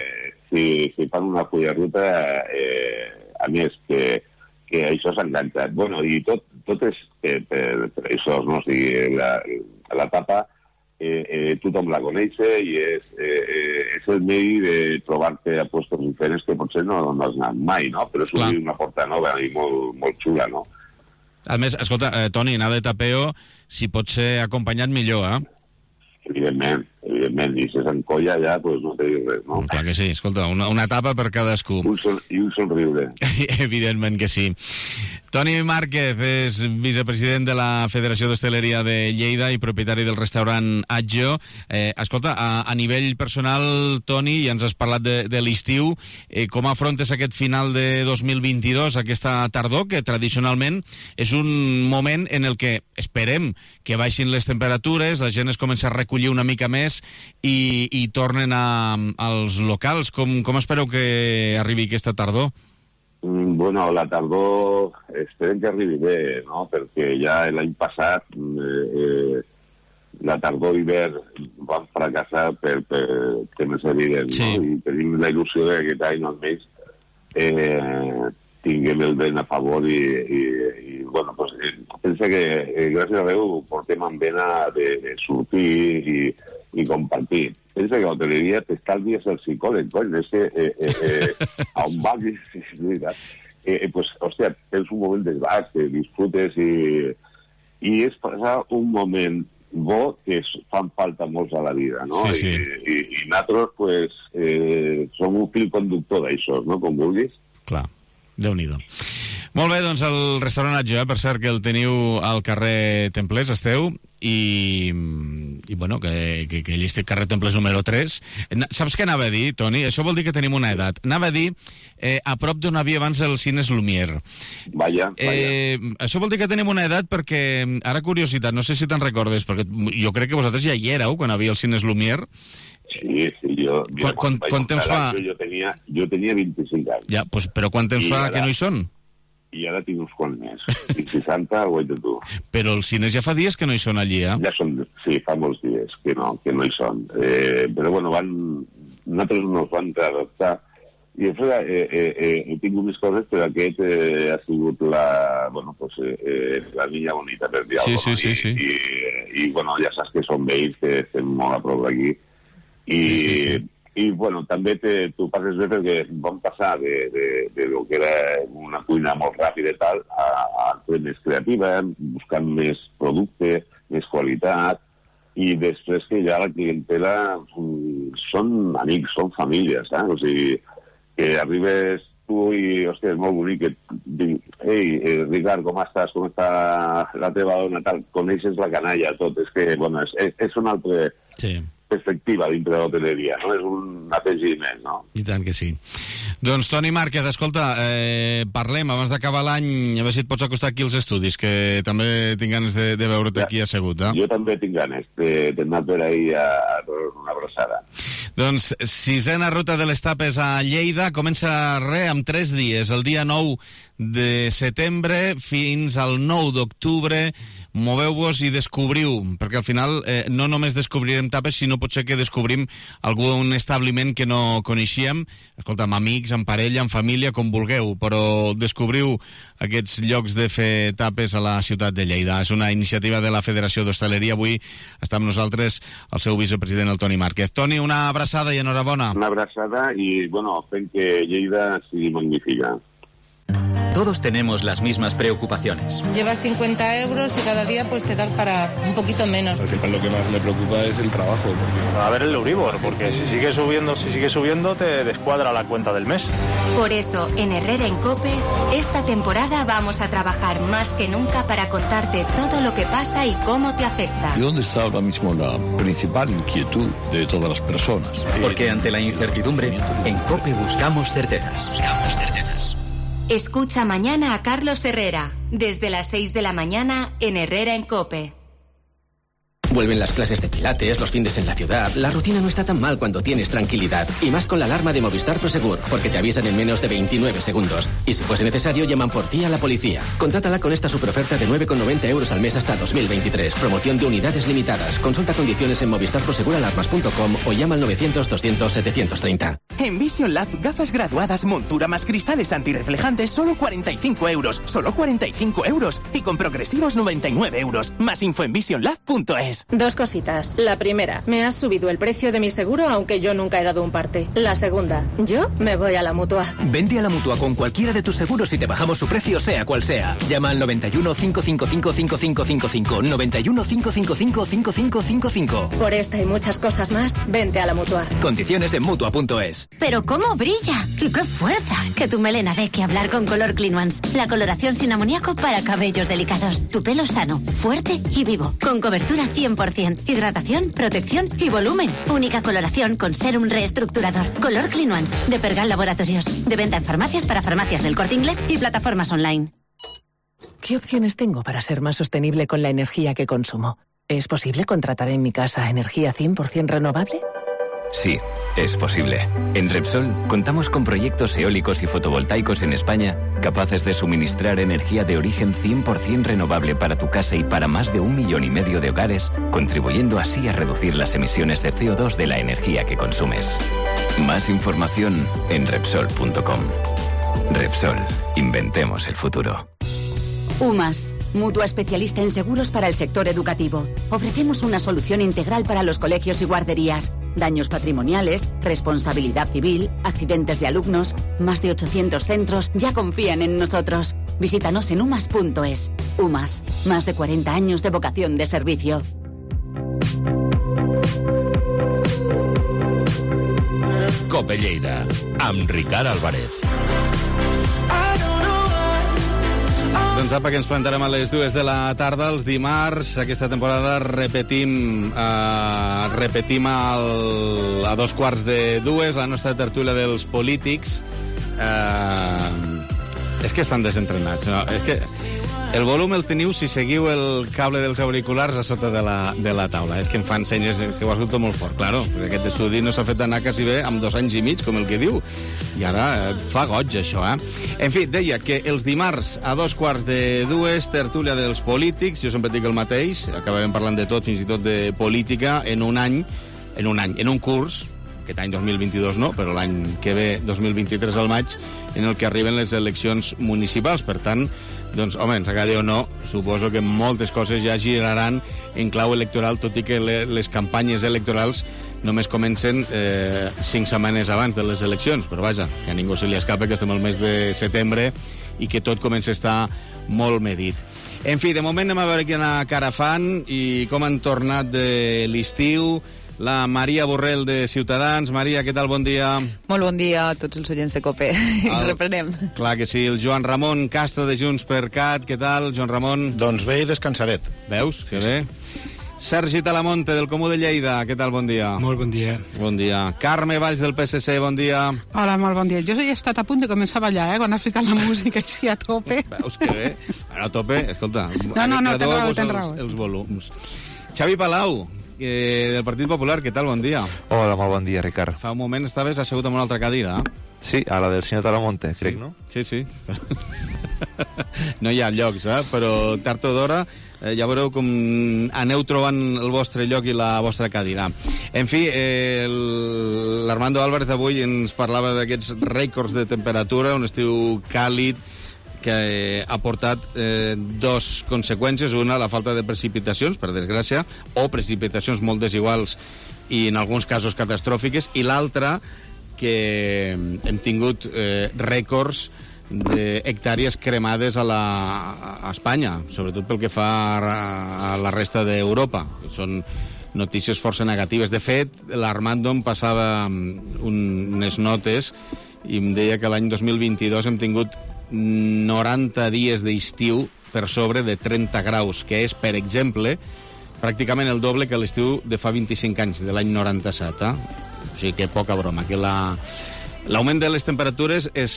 si, si fan una fulla de ruta, eh, a més, que, que això s'ha enganxat. Bueno, i tot, tot és eh, per, per això, no? O sigui, la, la tapa eh, eh, tothom la coneix i és, eh, és el medi de trobar-te a puestos diferents que potser no, no has anat mai, no? Però és Clar. una porta nova i molt, molt xula, no? A més, escolta, eh, Toni, anar de tapeo, si pot ser acompanyat millor, eh? Evidentment, evidentment, i si s'encolla ja, doncs no te dic res, no? Clar que sí, escolta, una, una etapa per cadascú. Un sol, I un somriure. Evidentment que sí. Toni Márquez és vicepresident de la Federació d'Hostaleria de Lleida i propietari del restaurant Agio. Eh, escolta, a, a nivell personal, Toni, ja ens has parlat de, de l'estiu, eh, com afrontes aquest final de dos mil vint-i-dos, aquesta tardor, que tradicionalment és un moment en el que esperem que baixin les temperatures, la gent es comença a recollir una mica més i, i tornen a, als locals. Com, com espereu que arribi aquesta tardor? Mm, bueno, la tardor esperem que arribi bé, no? Perquè ja l'any passat eh, eh, la tardor i hivern van fracassar per, per temes evidents, sí. No? I tenim la il·lusió que aquest any almenys eh, tinguem el vent a favor i, i, i bueno, pues, eh, pensa que eh, gràcies a Déu portem amb vena de, de sortir i, i compartir. Pensa que l'hoteleria t'estalvies el psicòleg, coi, és que eh, eh, eh, a on vas i eh, eh, pues, hòstia, tens un moment d'esbàs, que disfrutes i, i és passar un moment bo que es fan falta molts a la vida, no? Sí, sí. I, i, i nosaltres, pues, eh, som un fil conductor d'això, no? Com vulguis. Clar. Déu-n'hi-do. Molt bé, doncs el restaurant Agio, eh? Per cert, que el teniu al carrer Templers, esteu, i, i bueno, que, que, que allà estic carrer Templers número tres. Saps què anava a dir, Toni? Això vol dir que tenim una edat. Anava a dir, eh, a prop d'on havia abans el Cines Lumière. Vaja, vaja. Eh, això vol dir que tenim una edat perquè, ara curiositat, no sé si te'n recordes, perquè jo crec que vosaltres ja hi éreu quan havia el Cines Lumière. Sí, sí, jo... Quan, quan, quan temps fa? Jo tenia, jo tenia vint-i-cinc anys. Ja, pues, però quan temps fa ara, que no hi són? I ara tinc uns quants més. I seixanta, ho he de tu. Però els cines ja fa dies que no hi són allí, eh? Ja són, sí, fa molts dies que no, que no hi són. Eh, però, bueno, van... Nosaltres no els van adoptar. I després eh, eh, eh, he tingut més coses, però aquest eh, ha sigut la... Bueno, pues, eh, la niña bonita, per dir sí, alguna cosa. Sí, sí, sí. I, i, i, bueno, ja saps que són veïns, que estem molt a prop d'aquí. I, sí, sí, sí. i bueno, també te, tu passes bé perquè vam passar de, de, de lo que era una cuina molt ràpida i tal a, a ser més creativa, buscant més producte, més qualitat, i després que ja la clientela són amics, són famílies, eh? O sigui, que arribes tu i, hòstia, és molt bonic que dic, ei, eh, Ricard, com estàs? Com està la teva dona? Tal, coneixes la canalla, tot, és que, bueno, és, és un altre... Sí. perspectiva dintre de l'hoteleria, no? És un afegiment, no? I tant que sí. Doncs Toni Márquez, escolta, eh, parlem abans d'acabar l'any, a veure si et pots acostar aquí als estudis, que també tinc ganes de, de veure't aquí assegut. Eh? Jo també tinc ganes d'anar per ahir a, a una abraçada. Doncs sisena ruta de les tapes a Lleida, comença re amb tres dies, el dia nou de setembre fins al nou d'octubre. Moveu-vos i descobriu, perquè al final eh, no només descobrirem tapes, sinó pot ser que descobrim algun establiment que no coneixíem, escolta, amb amics, amb parella, amb família, com vulgueu, però descobriu aquests llocs de fer tapes a la ciutat de Lleida. És una iniciativa de la Federació d'Hostaleria. Avui està amb nosaltres el seu vicepresident, el Toni Márquez. Toni, una abraçada i enhorabona. Una abraçada i, bueno, fent que Lleida sigui magnífica. Todos tenemos las mismas preocupaciones. Llevas cincuenta euros y cada día pues te da para un poquito menos. Al final lo que más me preocupa es el trabajo. Porque... A ver el Euribor, porque si sigue subiendo, si sigue subiendo te descuadra la cuenta del mes. Por eso, en Herrera en COPE, esta temporada vamos a trabajar más que nunca para contarte todo lo que pasa y cómo te afecta. ¿Y dónde está ahora mismo la principal inquietud de todas las personas? Porque ante la incertidumbre, en COPE buscamos certezas. Buscamos certezas. Escucha mañana a Carlos Herrera, desde las seis de la mañana en Herrera en COPE. Vuelven las clases de pilates, los fines en la ciudad. La rutina no está tan mal cuando tienes tranquilidad. Y más con la alarma de Movistar Prosegur, porque te avisan en menos de veintinueve segundos. Y si fuese necesario, llaman por ti a la policía. Contrátala con esta superoferta de nueve con noventa euros al mes hasta dos mil veintitrés. Promoción de unidades limitadas. Consulta condiciones en movistar prosegur alarmas punto com o llama al novecientos doscientos setecientos treinta. En Vision Lab, gafas graduadas, montura más cristales antirreflejantes, solo cuarenta y cinco euros. Solo cuarenta y cinco euros. Y con progresivos noventa y nueve euros. Más info en vision lab punto es. Dos cositas. La primera, me has subido el precio de mi seguro aunque yo nunca he dado un parte. La segunda, yo me voy a la Mutua. Vente a la Mutua con cualquiera de tus seguros y te bajamos su precio sea cual sea. Llama al noventa y uno, cinco cinco cinco, cinco cinco cinco cinco, noventa y uno, cinco cinco cinco, cinco cinco cinco cinco. Por esta y muchas cosas más, vente a la Mutua. Condiciones en mutua punto es. Pero cómo brilla y qué fuerza. Que tu melena dé que hablar con Color Clean Ones. La coloración sin amoníaco para cabellos delicados. Tu pelo sano, fuerte y vivo. Con cobertura cien por ciento. Hidratación, protección y volumen. Única coloración con sérum reestructurador. Color Clean Ones, de Pergal Laboratorios. De venta en farmacias para farmacias del Corte Inglés y plataformas online. ¿Qué opciones tengo para ser más sostenible con la energía que consumo? ¿Es posible contratar en mi casa energía cien por ciento renovable? Sí, es posible. En Repsol contamos con proyectos eólicos y fotovoltaicos en España capaces de suministrar energía de origen cien por ciento renovable para tu casa y para más de un millón y medio de hogares, contribuyendo así a reducir las emisiones de C O dos de la energía que consumes. Más información en Repsol punto com. Repsol, inventemos el futuro. UMAS, mutua especialista en seguros para el sector educativo. Ofrecemos una solución integral para los colegios y guarderías. Daños patrimoniales, responsabilidad civil, accidentes de alumnos. Más de ochocientos centros ya confían en nosotros. Visítanos en umas punto es. UMAS, más de cuarenta años de vocación de servicio. Cope Lleida, amb Ricard Álvarez. Doncs apa, que ens plantarem a les dues de la tarda, els dimarts. Aquesta temporada repetim eh, repetim al, a dos quarts de dues la nostra tertúlia dels polítics. Eh, és que estan desentrenats, no? És que el volum el teniu si seguiu el cable dels auriculars a sota de la, de la taula. És que em fan senyes que ho escolto molt fort, claro, perquè aquest estudi no s'ha fet anar quasi bé amb dos anys i mig, com el que diu, i ara et fa goig, això, eh? En fi, deia que els dimarts a dos quarts de dues, tertúlia dels polítics, jo sempre dic el mateix, acabem parlant de tot, fins i tot de política, en un any, en un any, en un curs, aquest any dos mil vint-i-dos no, però l'any que ve, dos mil vint-i-tres al maig, en el que arriben les eleccions municipals. Per tant, doncs, home, ens agradi o no, suposo que moltes coses ja giraran en clau electoral, tot i que les campanyes electorals només comencen eh, cinc setmanes abans de les eleccions, però vaja, que a ningú se li escapa que estem al mes de setembre i que tot comença a estar molt medit. En fi, de moment anem a veure quina cara fan i com han tornat de l'estiu. La Maria Borrell de Ciutadans. Maria, què tal? Bon dia. Molt bon dia a tots els oients de COPE. El... Reprenem. Clar que sí. El Joan Ramon Castro de Junts per Cat. Què tal, Joan Ramon? Doncs bé i descansadet. Veus? Que bé. Sergi Talamonte, del Comú de Lleida. Què tal? Bon dia. Molt bon dia. Bon dia. Carme Valls, del P S C. Bon dia. Hola, molt bon dia. Jo he estat a punt de començar a ballar, eh, quan has ficat la música així a tope. Veus que bé? Bueno, a tope, escolta. No, no, no, tens raó, tens raó. Els, els volums. Xavi Palau, eh, del Partit Popular. Què tal? Bon dia. Hola, molt bon dia, Ricard. Fa un moment estaves assegut en una altra cadira. Sí, a la del senyor Talamonte, crec, sí. no? Sí, sí. No hi ha llocs, eh? Però tard o d'hora eh, ja veureu com aneu trobant el vostre lloc i la vostra cadira. En fi, eh, l'Armando Álvarez avui ens parlava d'aquests rècords de temperatura, un estiu càlid que eh, ha portat eh, dos conseqüències. Una, la falta de precipitacions, per desgràcia, o precipitacions molt desiguals i en alguns casos catastròfiques, i l'altra, que hem tingut eh, rècords d'hectàrees cremades a, la, a Espanya, sobretot pel que fa a, a la resta d'Europa. Són notícies força negatives. De fet, l'Armando em passava un, unes notes i em deia que l'any dos mil vint-i-dos hem tingut noranta dies d'estiu per sobre de trenta graus, que és, per exemple, pràcticament el doble que l'estiu de fa vint-i-cinc anys, de l'any noranta-set. Eh? O sigui que poca broma, que la... L'augment de les temperatures és,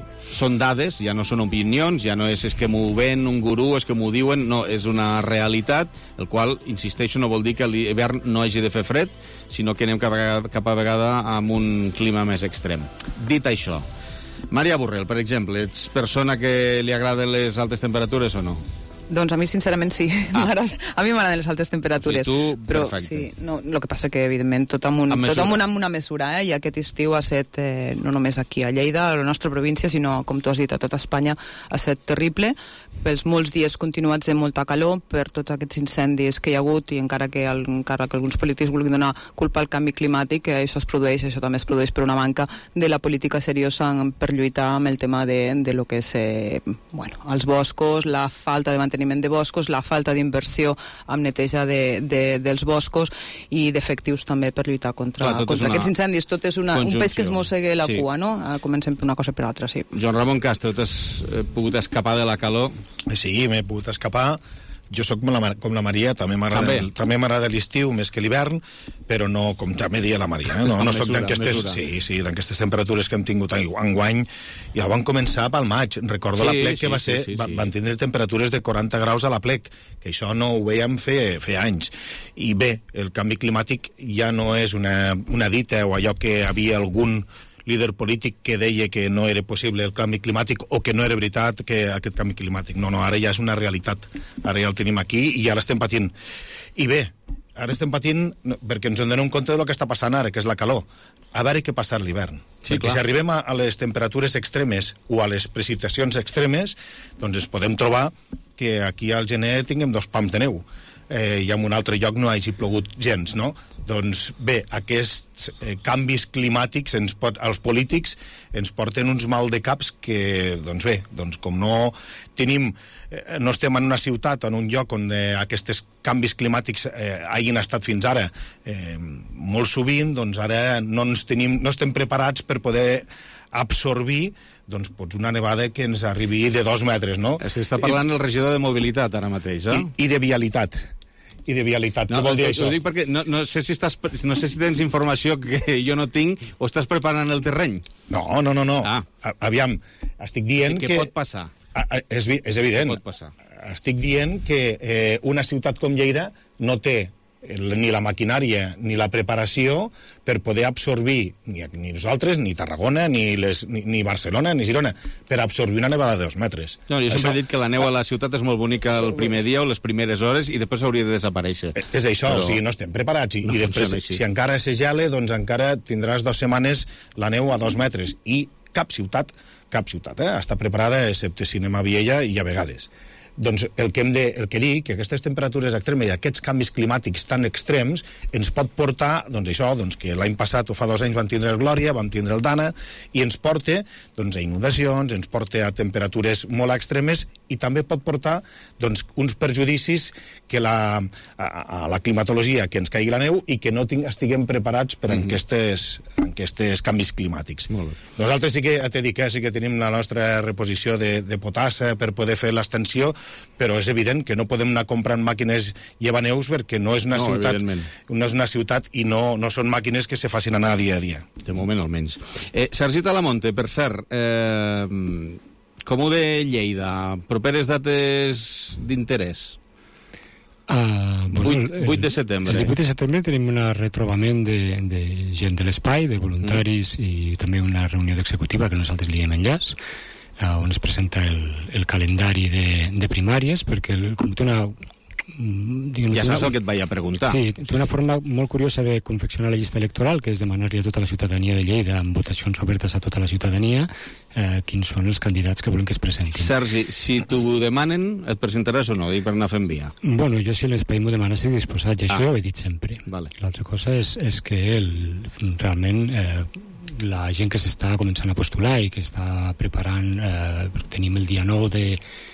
són dades, ja no són opinions, ja no és, és que m'ho ven un gurú, és que m'ho diuen, no, és una realitat, el qual, insisteixo, no vol dir que l'hivern no hagi de fer fred, sinó que anem cap a, cap a vegada amb un clima més extrem. Dit això, Maria Borrell, per exemple, ets persona que li agraden les altes temperatures o no? Doncs a mi, sincerament, sí. Ah. A mi m'agraden les altes temperatures. Sí, tu, però, perfecte. Sí, no, el que passa que, evidentment, tot amb, un, tot amb, una, amb una mesura, eh? I aquest estiu ha estat, eh, no només aquí a Lleida, a la nostra província, sinó, com tu has dit, a tota Espanya, ha estat terrible, pels molts dies continuats de molta calor, per tots aquests incendis que hi ha hagut, i encara que, el, encara que alguns polítics vulguin donar culpa al canvi climàtic, que això es produeix, això també es produeix per una manca de la política seriosa per lluitar amb el tema de, de lo que és, eh, bueno, els boscos, la falta de manteniment de boscos, la falta d'inversió amb neteja de, de, dels boscos i d'efectius també per lluitar contra, Clar, contra aquests incendis. Tot és una, un peix que es mossega la sí. cua, no? Comencem per una cosa per l'altra, sí. Joan Ramon Castro, t'has pogut escapar de la calor? Sí, m'he pogut escapar. Jo sóc com la, com la Maria, també m'agrada també m'agrada l'estiu més que l'hivern, però no, com també dia la Maria, eh? no, no soc d'aquestes sí, sí, d'aquestes temperatures que hem tingut enguany. Ja van començar pel maig. Recordo sí, la plec sí, que va ser, sí, sí, sí. van tindre temperatures de quaranta graus a la plec, que això no ho veiem fer, fer anys. I bé, el canvi climàtic ja no és una, una dita o allò que havia algun líder polític que deia que no era possible el canvi climàtic o que no era veritat que aquest canvi climàtic. No, no, ara ja és una realitat. Ara ja el tenim aquí i ja l'estem patint. I bé, ara estem patint perquè ens en donem compte del que està passant ara, que és la calor. A veure què passa a l'hivern. Sí, perquè clar. Si arribem a, a les temperatures extremes o a les precipitacions extremes, doncs ens podem trobar que aquí al gener tinguem dos pams de neu. Eh, i en un altre lloc no hagi plogut gens, no? Doncs bé, aquests eh, canvis climàtics ens pot, els polítics ens porten uns mal de caps que, doncs bé, doncs com no tenim, eh, no estem en una ciutat o en un lloc on eh, aquests canvis climàtics eh, hagin estat fins ara eh, molt sovint, doncs ara no, ens tenim, no estem preparats per poder absorbir doncs pots una nevada que ens arribi de dos metres, no? S'està parlant el regidor de mobilitat ara mateix, eh? I, i de vialitat. I de vialitat. No, Què vol dir això? Ho dic perquè no, no, sé si estàs, no sé si tens informació que jo no tinc o estàs preparant el terreny. No, no, no, no. Ah. Aviam, estic dient que... Què pot passar? A, a, és, és evident. Què pot passar? Estic dient que eh, una ciutat com Lleida no té ni la maquinària ni la preparació per poder absorbir, ni, ni nosaltres, ni Tarragona, ni, les, ni, ni Barcelona, ni Girona, per absorbir una nevada de dos metres. No, jo sempre això... he dit que la neu a la ciutat és molt bonica el primer dia o les primeres hores i després hauria de desaparèixer. És això, Però... o sigui, no estem preparats. I, no i després, si encara se gela, doncs encara tindràs dues setmanes la neu a dos metres. I cap ciutat, cap ciutat, eh, està preparada, excepte Cinema Viella i a vegades. Doncs el que hem de, el que dic, que aquestes temperatures extremes i aquests canvis climàtics tan extrems ens pot portar, doncs això, doncs que l'any passat o fa dos anys vam tindre el Glòria, vam tindre el Dana, i ens porta doncs, a inundacions, ens porta a temperatures molt extremes i també pot portar doncs, uns perjudicis que la, a, a la climatologia, que ens caigui la neu i que no ting, estiguem preparats per mm-hmm. aquestes, aquestes canvis climàtics. Nosaltres sí que, t'he dit, eh, sí que tenim la nostra reposició de, de potassa per poder fer l'extensió, però és evident que no podem anar comprant màquines llevaneus perquè no és una No, ciutat evidentment. no és una ciutat i no, no són màquines que se facin anar dia a dia. De moment, almenys. Eh, Sergi Talamonte, per cert, eh, Comú de Lleida, properes dates d'interès? Uh, bueno, vuit, vuit de setembre. El divuit de setembre tenim un retrobament de, de gent de l'espai, de voluntaris, mm. i també una reunió d'executiva que nosaltres li diem enllaç, uh, on es presenta el, el calendari de, de primàries, perquè el, com té una... Diguem, ja saps el que et vaig a preguntar. Sí, té una forma molt curiosa de confeccionar la llista electoral, que és demanar-li a tota la ciutadania de Lleida, amb votacions obertes a tota la ciutadania, eh, quins són els candidats que volen que es presentin. Sergi, si t'ho demanen, et presentaràs o no? Dic per anar fent via. Bueno, jo si l'espai m'ho demana estic disposat, i això ah. ja ho he dit sempre. Vale. L'altra cosa és, és que el, realment eh, la gent que s'està començant a postular i que està preparant, eh, tenim el dia nou de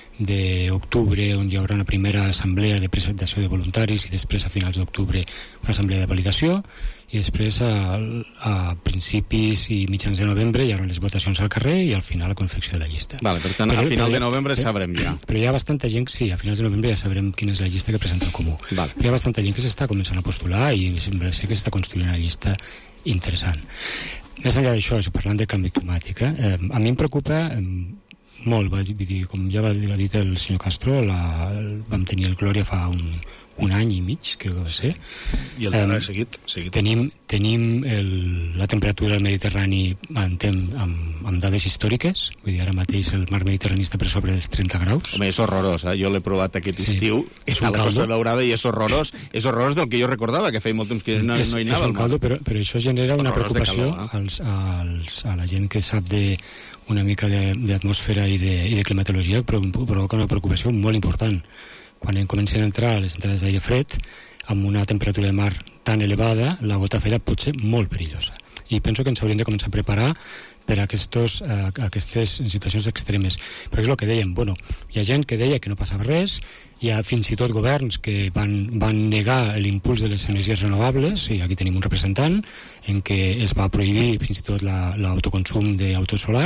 d'octubre, on hi haurà una primera assemblea de presentació de voluntaris i després a finals d'octubre una assemblea de validació i després a, a principis i mitjans de novembre hi haurà les votacions al carrer i al final la confecció de la llista. Vale, per tant, però, a final però, de novembre però, sabrem ja. Però hi ha bastanta gent, sí, a finals de novembre ja sabrem quina és la llista que presenta el Comú. Vale. Hi ha bastanta gent que s'està començant a postular i sembla ser que s'està construint una llista interessant. Més enllà d'això, parlant de canvi climàtic, eh, a mi em preocupa eh, molt, va dir, com ja va dir el senyor Castro, la, vam tenir el Glòria fa un, un any i mig, crec que va ser. I el darrer um, seguit, seguit. Tenim, tenim el, la temperatura del Mediterrani en tem, amb, amb dades històriques, vull dir, ara mateix el mar Mediterrani està per sobre dels trenta graus. Home, és horrorós, eh? Jo l'he provat aquest sí, estiu a la Costa Daurada i és horrorós. És horrorós del que jo recordava, que feia molt temps que no, és, no hi anava. És un caldo, però, però això genera una horrorós preocupació calor, eh? als, als, a la gent que sap de una mica d'atmosfera i, de, i de climatologia, però provoca una preocupació molt important. Quan en comencen a entrar les entrades d'aire fred, amb una temperatura de mar tan elevada, la gota freda pot ser molt perillosa. I penso que ens hauríem de començar a preparar per a aquestos, a aquestes situacions extremes. Però és el que dèiem, bueno, hi ha gent que deia que no passava res, hi ha fins i tot governs que van, van negar l'impuls de les energies renovables, i aquí tenim un representant, en què es va prohibir fins i tot l'autoconsum d'auto solar,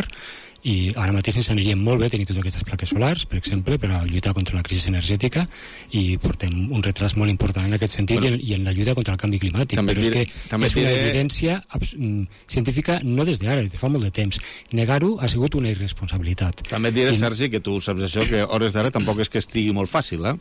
i ara mateix ens aniria molt bé tenir totes aquestes plaques solars, per exemple, per a lluitar contra la crisi energètica, i portem un retras molt important en aquest sentit, bueno, i, en, i en la lluita contra el canvi climàtic. Però diré, és que és una diré... evidència científica no des d'ara, des de fa molt de temps. Negar-ho ha sigut una irresponsabilitat. També et diré, I... Sergi, que tu saps això, que hores d'ara tampoc és que estigui molt fàcil, eh?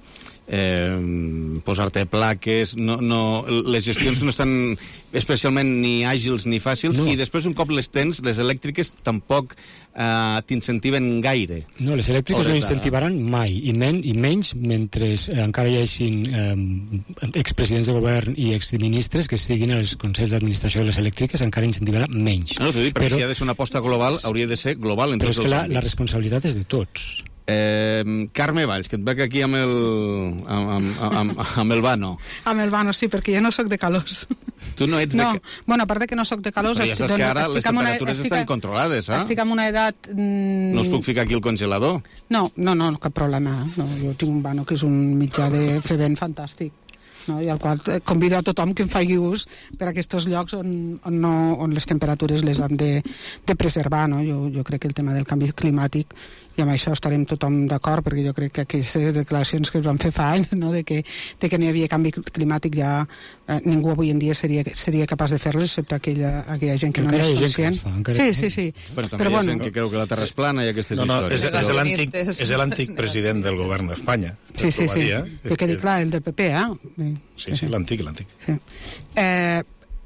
Eh, posar-te plaques, no, no, les gestions no estan especialment ni àgils ni fàcils, no. I després un cop les tens, les elèctriques tampoc eh, t'incentiven gaire. No, les elèctriques no incentivaran mai, i, men, i menys mentre eh, encara hi hagin eh, expresidents de govern i exministres que estiguin als consells d'administració de les elèctriques, encara incentivarà menys. No, t'ho dic, perquè però, si ha de ser una aposta global, hauria de ser global en tots els àmbits. Però és que la, la responsabilitat és de tots. Eh, Carme Valls, que et veig aquí amb el amb, amb, amb, amb el Vano. Amb el Vano, sí, perquè jo no sóc de calors. Tu no ets no. de... Bueno, a part de que no sóc de calors... Però ja saps que ara les temperatures estic, estan controlades, eh? Estic en una edat... Mm... No us puc ficar aquí el congelador? No, no, no, cap problema. No, jo tinc un Vano que és un mitjà de fer vent fantàstic. No? I al qual convido a tothom que en faci ús per a aquests llocs on, on, no, on les temperatures les hem de, de preservar. No? Jo, jo crec que el tema del canvi climàtic, i amb això estarem tothom d'acord, perquè jo crec que aquestes declaracions que es van fer fa anys, no? de, que, de que no hi havia canvi climàtic, ja eh, ningú avui en dia seria, seria capaç de fer-les, excepte aquella, aquella gent que encara no és conscient. Fa, encara... Sí, sí, sí. Bueno, també Però, hi ha gent bueno... que creu que la Terra és plana i aquestes no, no, històries. És, és l'antic president del govern d'Espanya. Sí, sí, sí. Que quedi clar, el del P P, eh? Sí, sí, l'antic, l'antic. Sí. Eh,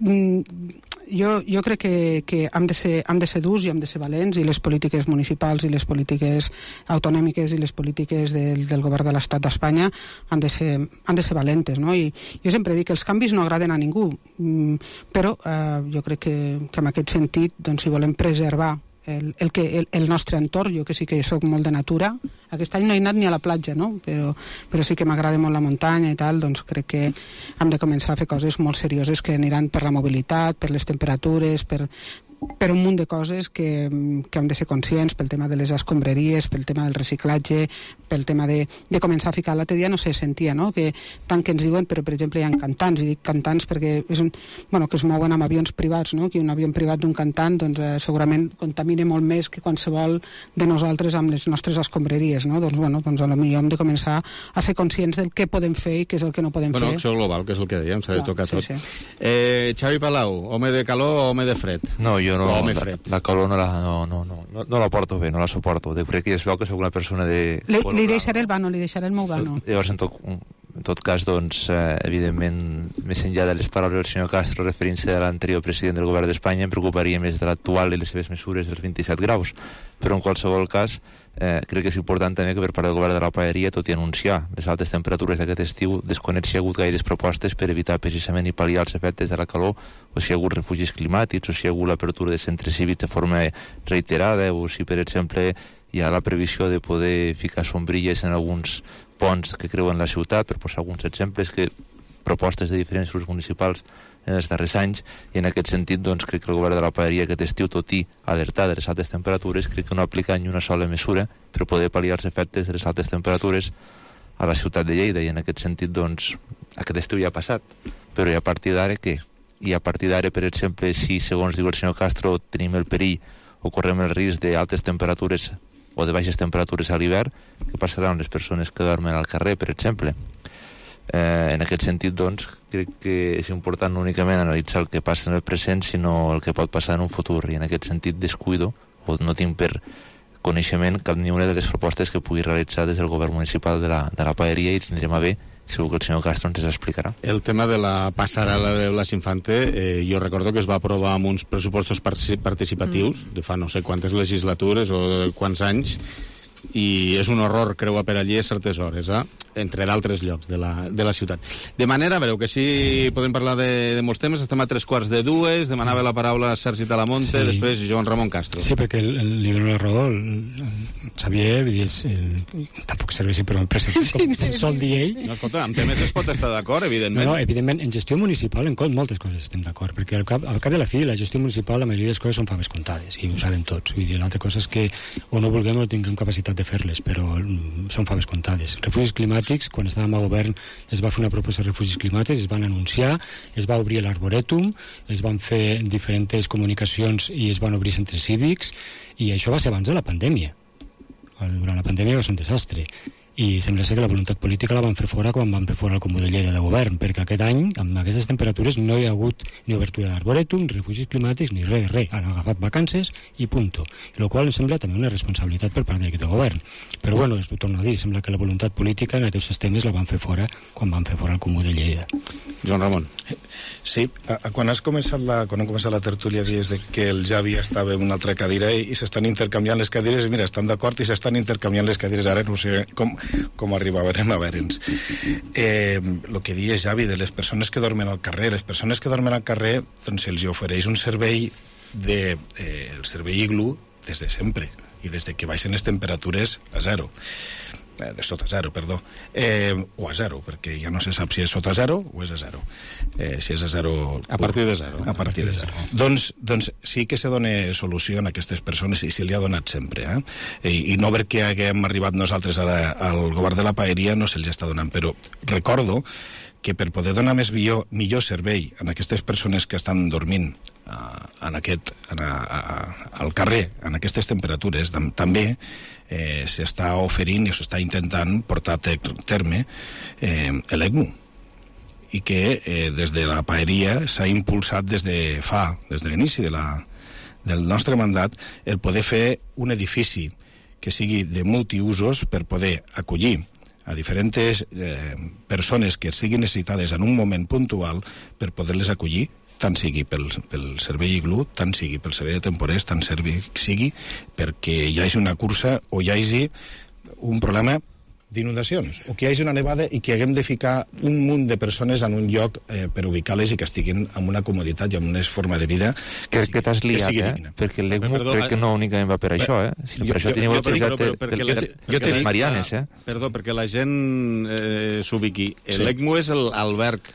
jo, jo crec que, que hem de ser, hem de ser durs i hem de ser valents, i les polítiques municipals i les polítiques autonòmiques i les polítiques del, del govern de l'Estat d'Espanya han de ser, han de ser valentes, no? I jo sempre dic que els canvis no agraden a ningú, però eh, jo crec que, que en aquest sentit, doncs, si volem preservar El, el, que, el, el nostre entorn, jo que sí que soc molt de natura, aquest any no he anat ni a la platja, no? però, però sí que m'agrada molt la muntanya i tal, doncs crec que hem de començar a fer coses molt serioses que aniran per la mobilitat, per les temperatures, per, per un munt de coses que, que hem de ser conscients, pel tema de les escombraries, pel tema del reciclatge, pel tema de, de començar a ficar. L'altre dia no sé, sentia, no?, que tant que ens diuen, però per exemple hi ha cantants, i dic cantants perquè és un, bueno, que es mouen amb avions privats, no?, que un avió privat d'un cantant doncs, eh, segurament contamina molt més que qualsevol de nosaltres amb les nostres escombraries, no? Doncs, bueno, doncs a lo millor hem de començar a ser conscients del què podem fer i què és el que no podem bueno, fer. Bueno, acció global, que és el que dèiem, s'ha de tocar sí, tot. Sí. Eh, Xavi Palau, home de calor o home de fred? No, jo no, home la, fred. la calor no la, no, no, no, no, no la porto bé, no la suporto. De crec que es veu que soc una persona de... Li, li deixaré el vano, li deixaré el meu vano. Llavors, en tot, en tot cas, doncs, eh, evidentment, més enllà de les paraules del senyor Castro referint-se a l'anterior president del govern d'Espanya, em preocuparia més de l'actual i les seves mesures dels vint-i-set graus. Però, en qualsevol cas, eh, crec que és important també que per part del govern de la Paeria, tot i anunciar les altes temperatures d'aquest estiu, desconec si hi ha hagut gaires propostes per evitar precisament i pal·liar els efectes de la calor, o si hi ha hagut refugis climàtics, o si hi ha hagut l'apertura de centres cívics de forma reiterada, o si, per exemple, hi ha la previsió de poder ficar sombrilles en alguns ponts que creuen la ciutat, per posar alguns exemples, que propostes de diferents grups municipals en els darrers anys, i en aquest sentit doncs, crec que el govern de la Paeria aquest estiu, tot i alertar de les altes temperatures, crec que no aplica ni una sola mesura per poder pal·liar els efectes de les altes temperatures a la ciutat de Lleida, i en aquest sentit doncs, aquest estiu ja ha passat, però i a partir d'ara què? I a partir d'ara, per exemple, si segons diu el senyor Castro tenim el perill o correm el risc d'altes temperatures o de baixes temperatures a l'hivern, què passarà amb les persones que dormen al carrer, per exemple? Eh, en aquest sentit, doncs, crec que és important no únicament analitzar el que passa en el present, sinó el que pot passar en un futur, i en aquest sentit descuido, o no tinc per coneixement cap ni una de les propostes que pugui realitzar des del govern municipal de la, de la Paeria, i tindrem a bé, segur que el senyor Castro ens explicarà. El tema de la passarel·la de Blas Infante, eh, jo recordo que es va aprovar amb uns pressupostos participatius mm. de fa no sé quantes legislatures o de quants anys, i és un horror creuar per allí a certes hores, eh? Entre d'altres llocs de la, de la ciutat. De manera, breu, que sí podem parlar de, de molts temes. Estem a tres quarts de dues, demanava la paraula Sergi Talamonte, sí. Després Joan Ramon Castro. Sí, perquè el, el, li dono la raó, el, el Xavier, vull dir, el, tampoc serveixi per un president, sí, com sí, sol dir ell. No, escolta, amb temes es pot estar d'acord, evidentment. No, no, evidentment, en gestió municipal, en moltes coses estem d'acord, perquè al cap, al cap de la fi, la gestió municipal, la majoria de les coses són faves comptades, i ho sabem tots. Vull dir, l'altra cosa és que o no vulguem o tinguem capacitat de fer-les, però són faves comptades. Refugis climàtics, quan estàvem a govern es va fer una proposta de refugis climàtics, es van anunciar, es va obrir l'Arborètum, es van fer diferents comunicacions i es van obrir centres cívics, i això va ser abans de la pandèmia. Durant la pandèmia va ser un desastre, i sembla ser que la voluntat política la van fer fora quan van fer fora el Comú de Lleida de govern, perquè aquest any, amb aquestes temperatures, no hi ha hagut ni obertura d'arborètum, ni refugis climàtics, ni res de res. Han agafat vacances i punto. El qual em sembla també una responsabilitat per part d'aquest govern. Però bueno, ho torno a dir, sembla que la voluntat política en aquests temes la van fer fora quan van fer fora el Comú de Lleida. Joan Ramon. Sí, a, a, quan has començat la, quan han començat la tertúlia dies de que el Javi estava en una altra cadira i, i s'estan intercanviant les cadires, mira, estan d'acord i s'estan intercanviant les cadires, ara no sé com, com arribarem a veure'ns. Eh, el que dies, Javi, de les persones que dormen al carrer, les persones que dormen al carrer, doncs se'ls ofereix un servei de, eh, el servei Iglú des de sempre, i des de que baixen les temperatures a zero. de sota zero, perdó, eh, o a zero, perquè ja no se sap si és sota zero o és a zero. Eh, si és a zero... A partir de zero. A partir de zero. Doncs, doncs sí que se dona solució a aquestes persones, i se li ha donat sempre. Eh? I, i no perquè haguem arribat nosaltres ara al govern de la Paeria no se'ls està donant, però recordo que per poder donar més millor, millor servei a aquestes persones que estan dormint uh, en aquest, en a, a, al carrer, en aquestes temperatures, també eh, s'està oferint i s'està intentant portar a terme eh, l'ECMO, i que eh, des de la Paeria s'ha impulsat des de fa, des de l'inici de la, del nostre mandat, el poder fer un edifici que sigui de multiusos per poder acollir a diferents eh, persones que siguin necessitades en un moment puntual per poder-les acollir, tant sigui pel, pel servei Iglú, tant sigui pel servei de temporers, tant servei, sigui perquè hi hagi una cursa o hi hagi un problema d'inundacions, o que hi hagi una nevada i que haguem de ficar un munt de persones en un lloc eh, per ubicar-les i que estiguin amb una comoditat i amb una forma de vida que, que, que t'has liat, que eh? Perquè l'ECMO crec que no únicament va per això, eh? Sinó jo, per això tenim el projecte de les Marianes, eh? Perdó, perquè la gent eh, s'ubiqui. Sí. L'ECMO és l'alberg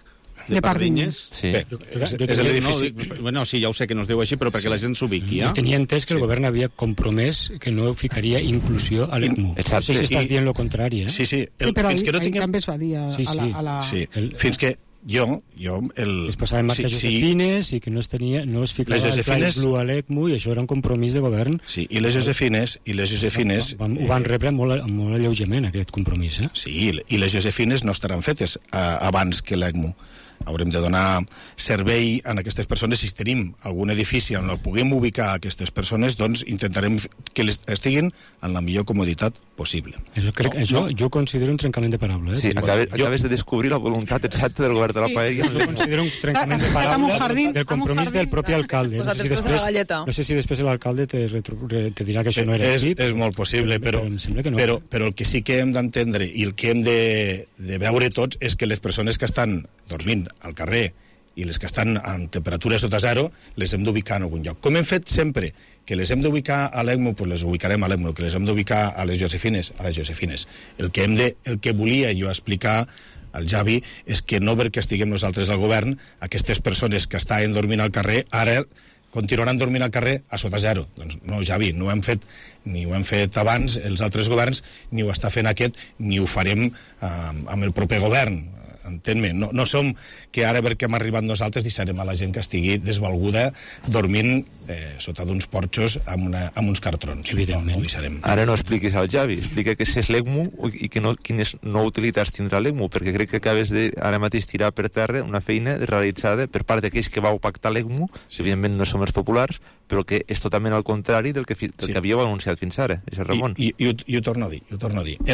De Pardinyes. Sí. Bé, és, és l'edifici... No, bueno, sí, ja ho sé que no es diu així, però perquè la gent s'ubiqui. Jo tenia entès que el govern havia compromès que no ficaria inclusió a l'ECMO. No sé si estàs dient el contrari, eh? Sí, sí. El, sí, però fins ahir, que no tinguem... també es va dir a, sí, sí. a la... Sí, el, fins que jo... jo el... Es posava en marxa sí, Josefines sí. i que no es, tenia, no es ficava el Pla Blue a l'ECMO i això era un compromís de govern. Sí, i les Josefines... I les Josefines ho van, ho van rebre molt, molt alleujament, aquest compromís, eh? Sí, i les Josefines no estaran fetes eh, abans que l'ECMO. Haurem de donar servei a aquestes persones. Si tenim algun edifici on puguem ubicar aquestes persones, doncs intentarem que les estiguin en la millor comoditat possible. Això, crec, no, això no. Jo considero un trencament de paraula. Eh? Sí, acabes, jo... acabes de descobrir la voluntat exacta del govern de la sí. Paella. Jo considero un trencament de paraula del compromís del propi alcalde. No sé si després, no sé si després l'alcalde te, te dirà que això no era és, així. És molt possible, però, però, que no. però, però el que sí que hem d'entendre i el que hem de, de veure tots és que les persones que estan dormint al carrer i les que estan en temperatura sota zero les hem d'ubicar en algun lloc. Com hem fet sempre, que les hem d'ubicar a l'ECMO, doncs les ubicarem a l'ECMO, que les hem d'ubicar a les Josefines, a les Josefines. El que, hem de, el que volia jo explicar al Javi és que no perquè estiguem nosaltres al govern, aquestes persones que estaven dormint al carrer, ara continuaran dormint al carrer a sota zero. Doncs no, Javi, no ho hem fet, ni ho hem fet abans els altres governs, ni ho està fent aquest, ni ho farem eh, amb el proper govern. Entén-me, no, no som que ara perquè hem arribat nosaltres deixarem a la gent que estigui desvalguda dormint eh, sota d'uns porxos amb, una, amb uns cartrons. Evidentment. No, no ara no expliquis al Javi, explica què és l'ECMO i que no, quines no utilitats tindrà l'ECMO, perquè crec que acabes de ara mateix tirar per terra una feina realitzada per part d'aquells que vau pactar l'ECMO, sí. Evidentment no som els populars, però que és totalment al contrari del que, del sí. que havíeu anunciat fins ara, és el Ramon. I, i, i, ho, i ho torno a dir, ho torno a dir.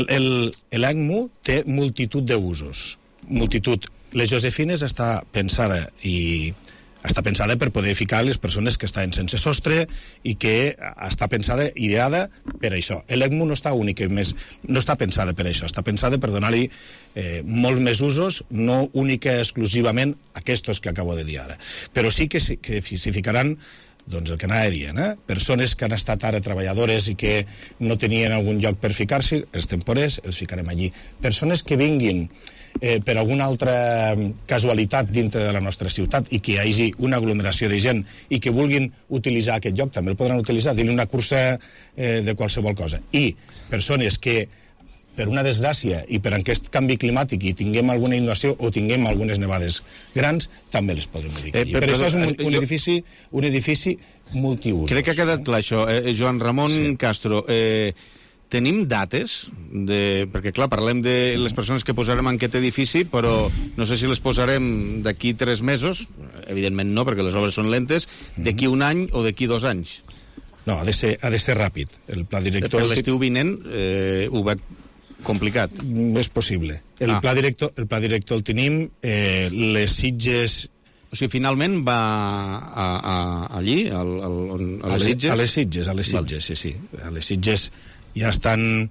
L'ECMO té multitud d'usos. multitud. Les Josefines està pensada i està pensada per poder ficar les persones que estan sense sostre i que està pensada, ideada per això. L'ECMO no està única, més, no està pensada per això, està pensada per donar-li eh, molts més usos, no única exclusivament aquests que acabo de dir ara. Però sí que, que s'hi ficaran doncs el que anava dient, eh? Persones que han estat ara treballadores i que no tenien algun lloc per ficar-s'hi, els temporers, els ficarem allí. Persones que vinguin eh, per alguna altra casualitat dintre de la nostra ciutat i que hi hagi una aglomeració de gent i que vulguin utilitzar aquest lloc, també el podran utilitzar, dir-li una cursa eh, de qualsevol cosa. I persones que per una desgràcia i per aquest canvi climàtic i tinguem alguna inundació o tinguem algunes nevades grans, també les podrem ubicar. Eh, per, per això és un, un, edifici, un edifici multiusos. Crec que ha quedat clar això. Eh, Joan Ramon sí. Castro, eh, tenim dates? De... Perquè, clar, parlem de les persones que posarem en aquest edifici, però no sé si les posarem d'aquí tres mesos, evidentment no, perquè les obres són lentes, d'aquí un any o d'aquí dos anys. No, ha de ser, ha de ser ràpid. El pla director... Per l'estiu vinent, eh, ho veig complicat. És possible. El, ah. pla director, el pla director el tenim, eh, les Sitges... O sigui, finalment va a, a, allí, al, al, a les Sitges? A les Sitges, a les Sitges, vale. sí, sí. A les Sitges ja estan...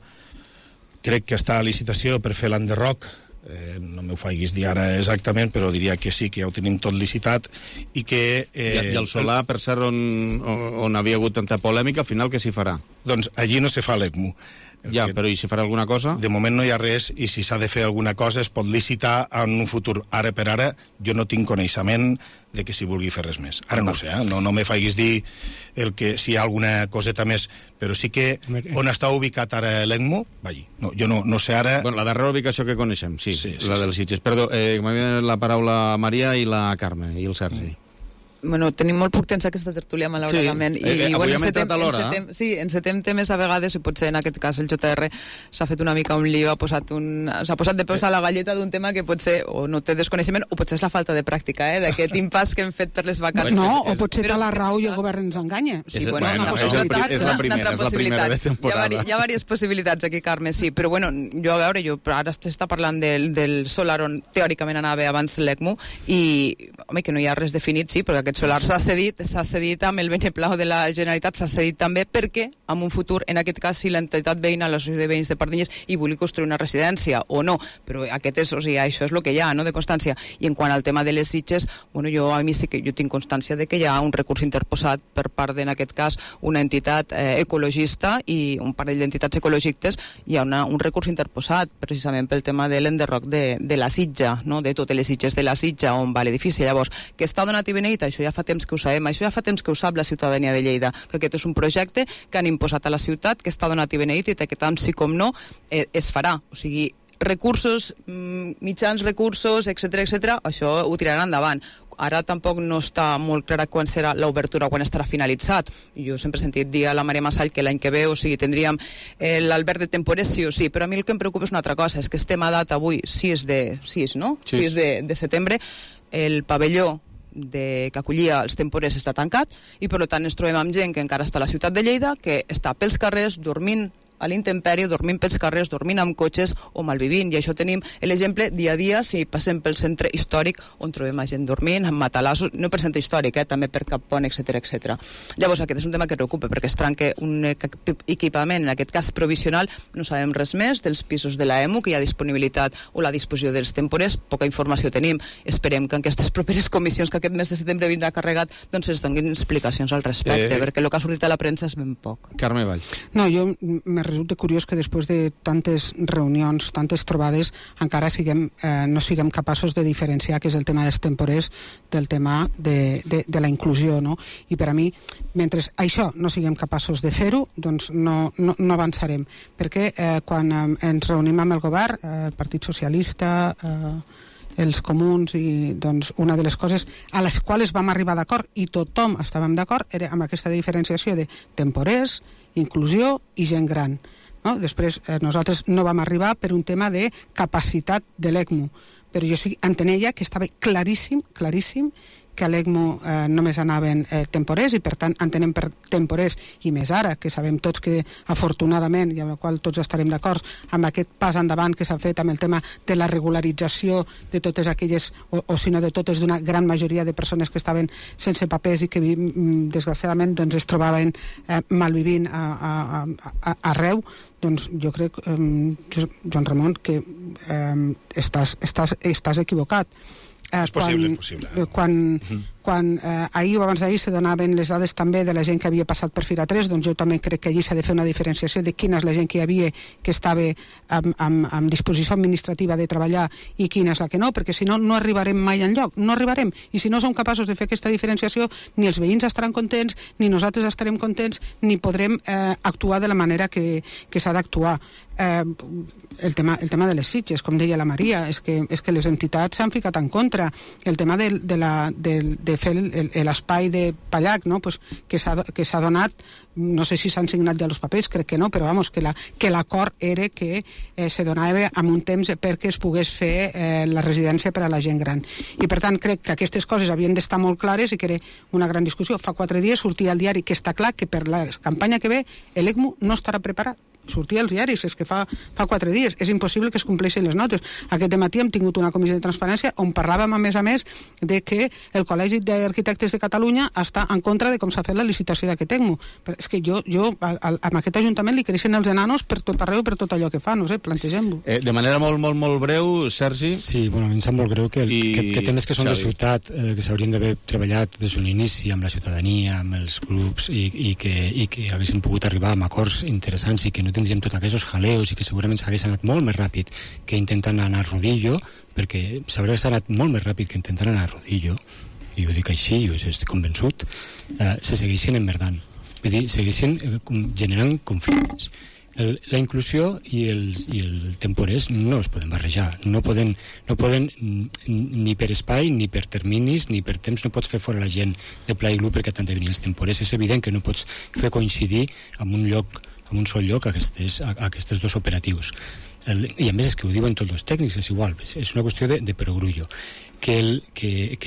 Crec que està a licitació per fer l'Enderroc, eh, no m'ho faiguis dir ara exactament, però diria que sí, que ja ho tenim tot licitat, i que... Eh, I, I el Solà, per cert, on, on havia hagut tanta polèmica, al final què s'hi farà? Doncs allí no se fa l'ECMO. Ja, però i si farà alguna cosa? De moment no hi ha res, i si s'ha de fer alguna cosa es pot licitar en un futur. Ara per ara jo no tinc coneixement de que s'hi vulgui fer res més. Ara no ho sé, eh? no, no me faiguis dir el que, si hi ha alguna coseta més, però sí que on està ubicat ara l'ECMO, va allí. No, jo no, no sé ara... Bueno, la darrera ubicació que coneixem, sí, sí, sí la sí. dels Sitges. Perdó, eh, m'havia donat la paraula Maria i la Carme, i el Sergi. Mm. Bueno, tenim molt poc temps aquesta tertúlia, malauradament. Sí, eh, I, bueno, encetem, l'hora, encetem, sí, encetem temes a vegades, i potser en aquest cas el J R s'ha fet una mica un lío, ha posat un, s'ha posat de peus a la galleta d'un tema que potser o no té desconeixement, o potser és la falta de pràctica, eh, d'aquest impàs que hem fet per les vacances. No, o potser té la raó i el govern ens enganya. Sí, bueno, una possibilitat. És la primera, és la primera de temporada. Hi ha, hi ha diverses possibilitats aquí, Carme, sí, però bueno, jo a veure, jo ara està parlant del, del solar on teòricament anava abans l'ECMO, i home, que no hi ha res definit, sí, perquè aquest solar s'ha cedit, s'ha cedit amb el beneplau de la Generalitat, s'ha cedit també perquè en un futur, en aquest cas, si l'entitat veïna, l'associació de veïns de Pardinyes, hi vulgui construir una residència o no, però aquest és, o sigui, això és el que hi ha, no?, de constància. I en quant al tema de les Sitges, bueno, jo a mi sí que jo tinc constància de que hi ha un recurs interposat per part, en aquest cas, una entitat eh, ecologista i un parell d'entitats ecologistes, hi ha una, un recurs interposat precisament pel tema de l'enderroc de, de la Sitja, no?, de totes les Sitges de la Sitja on va l'edifici. Llavors, que està donat i beneït, això ja fa temps que ho sabem, això ja fa temps que ho sap la ciutadania de Lleida, que aquest és un projecte que han imposat a la ciutat, que està donat i beneït i que tant sí com no eh, es farà. O sigui, recursos, mitjans recursos, etcètera, etcètera, això ho tiraran endavant. Ara tampoc no està molt clara quan serà l'obertura, quan estarà finalitzat. Jo sempre he sentit dir a la Maria Massall que l'any que ve, o sigui, tindríem eh, l'Albert de Temporers sí o sí, però a mi el que em preocupa és una altra cosa, és que estem a data avui, sis de, sis, no? Sí. sis de, de setembre, el pavelló de, que acollia els temporers està tancat i per tant ens trobem amb gent que encara està a la ciutat de Lleida, que està pels carrers dormint a l'intempèrie, dormint pels carrers, dormint amb cotxes o malvivint. I això tenim l'exemple dia a dia si passem pel centre històric on trobem a gent dormint, amb matalassos, no per centre històric, eh, també per Cap Pont, etcètera, etcètera. Llavors aquest és un tema que preocupa perquè es trenca un equipament, en aquest cas provisional, no sabem res més dels pisos de la E M U, que hi ha disponibilitat o la disposició dels temporers, poca informació tenim. Esperem que en aquestes properes comissions que aquest mes de setembre vindrà carregat, doncs es donin explicacions al respecte, eh... perquè el que ha sortit a la premsa és ben poc. Carme Vall. No, jo me resulta curiós que després de tantes reunions, tantes trobades, encara siguem, eh, no siguem capaços de diferenciar què és el tema dels temporers del tema de, de, de la inclusió, no? I per a mi, mentre això no siguem capaços de fer-ho, doncs no, no, no avançarem. Perquè eh, quan eh, ens reunim amb el govern, eh, el Partit Socialista, eh, els comuns, i doncs una de les coses a les quals vam arribar d'acord i tothom estàvem d'acord era amb aquesta diferenciació de temporers, inclusió i gent gran. No? Després eh, nosaltres no vam arribar per un tema de capacitat de l'E C M U, però jo sí, entenella que estava claríssim, claríssim que a l'E C M U eh, només anaven eh, temporers i per tant entenem per temporers i més ara, que sabem tots que afortunadament, i amb el qual tots estarem d'acord amb aquest pas endavant que s'ha fet amb el tema de la regularització de totes aquelles, o, o si no de totes, d'una gran majoria de persones que estaven sense papers i que desgraciadament doncs, es trobaven eh, malvivint a, a, a, a, arreu, doncs jo crec, eh, Joan Ramon, que eh, estàs, estàs, estàs equivocat. Eh, és possible, quan, és possible. Eh, quan, uh-huh. quan eh, ahir o abans d'ahir se donaven les dades també de la gent que havia passat per Fira tres, doncs jo també crec que allí s'ha de fer una diferenciació de quina és la gent que hi havia que estava amb, amb, amb disposició administrativa de treballar i quina és la que no, perquè si no, no arribarem mai enlloc, no arribarem. I si no som capaços de fer aquesta diferenciació, ni els veïns estaran contents, ni nosaltres estarem contents, ni podrem eh, actuar de la manera que, que s'ha d'actuar. Eh, el, tema, el tema de les Sitges, com deia la Maria, és que, és que les entitats s'han ficat en contra. El tema de, de, la, de, de fer l'espai de Pallac, no? Pues que s'ha donat, no sé si s'han signat ja els papers, crec que no, però vamos, que l'acord la, era que eh, se donava amb un temps perquè es pogués fer eh, la residència per a la gent gran. I per tant crec que aquestes coses havien d'estar molt clares i que era una gran discussió. Fa quatre dies sortia al diari que està clar que per la campanya que ve l'E C M U no estarà preparat. Sortia als diaris, és que fa, fa quatre dies. És impossible que es compleixin les notes. Aquest matí hem tingut una comissió de transparència on parlàvem, a més a més, de que el Col·legi d'Arquitectes de Catalunya està en contra de com s'ha fet la licitació d'aquest E C M U. Però és que jo, jo a, a, amb aquest ajuntament li creixen els enanos per tot arreu, per tot allò que fa, no sé, plantegem-ho. Eh, de manera molt, molt, molt breu, Sergi? Sí, bueno, a mi em sap molt greu que, el, I... que, que temes que són Xavi. De ciutat, eh, que s'haurien d'haver treballat des de l'inici amb la ciutadania, amb els grups, i, i, que, i que haguessin pogut arribar a acords interessants i que no tindríem tots aquests jaleos i que segurament s'hagués anat molt més ràpid que intentant anar a rodillo, perquè s'hagués anat molt més ràpid que intentant anar a rodillo, i ho dic així, jo estic convençut, eh, se segueixin emmerdant. Vull dir, segueixin eh, generant conflictes. El, la inclusió i, els, i el temporers no es poden barrejar, no poden, no poden ni per espai, ni per terminis, ni per temps, no pots fer fora la gent de pla i glu perquè t'han de venir els temporers. És evident que no pots fer coincidir en un lloc en un sol lloc aquests, aquests dos operatius. El, I a més és que ho diuen tots els tècnics, és igual, és una qüestió de, de perogrullo. Que, el, que, que el,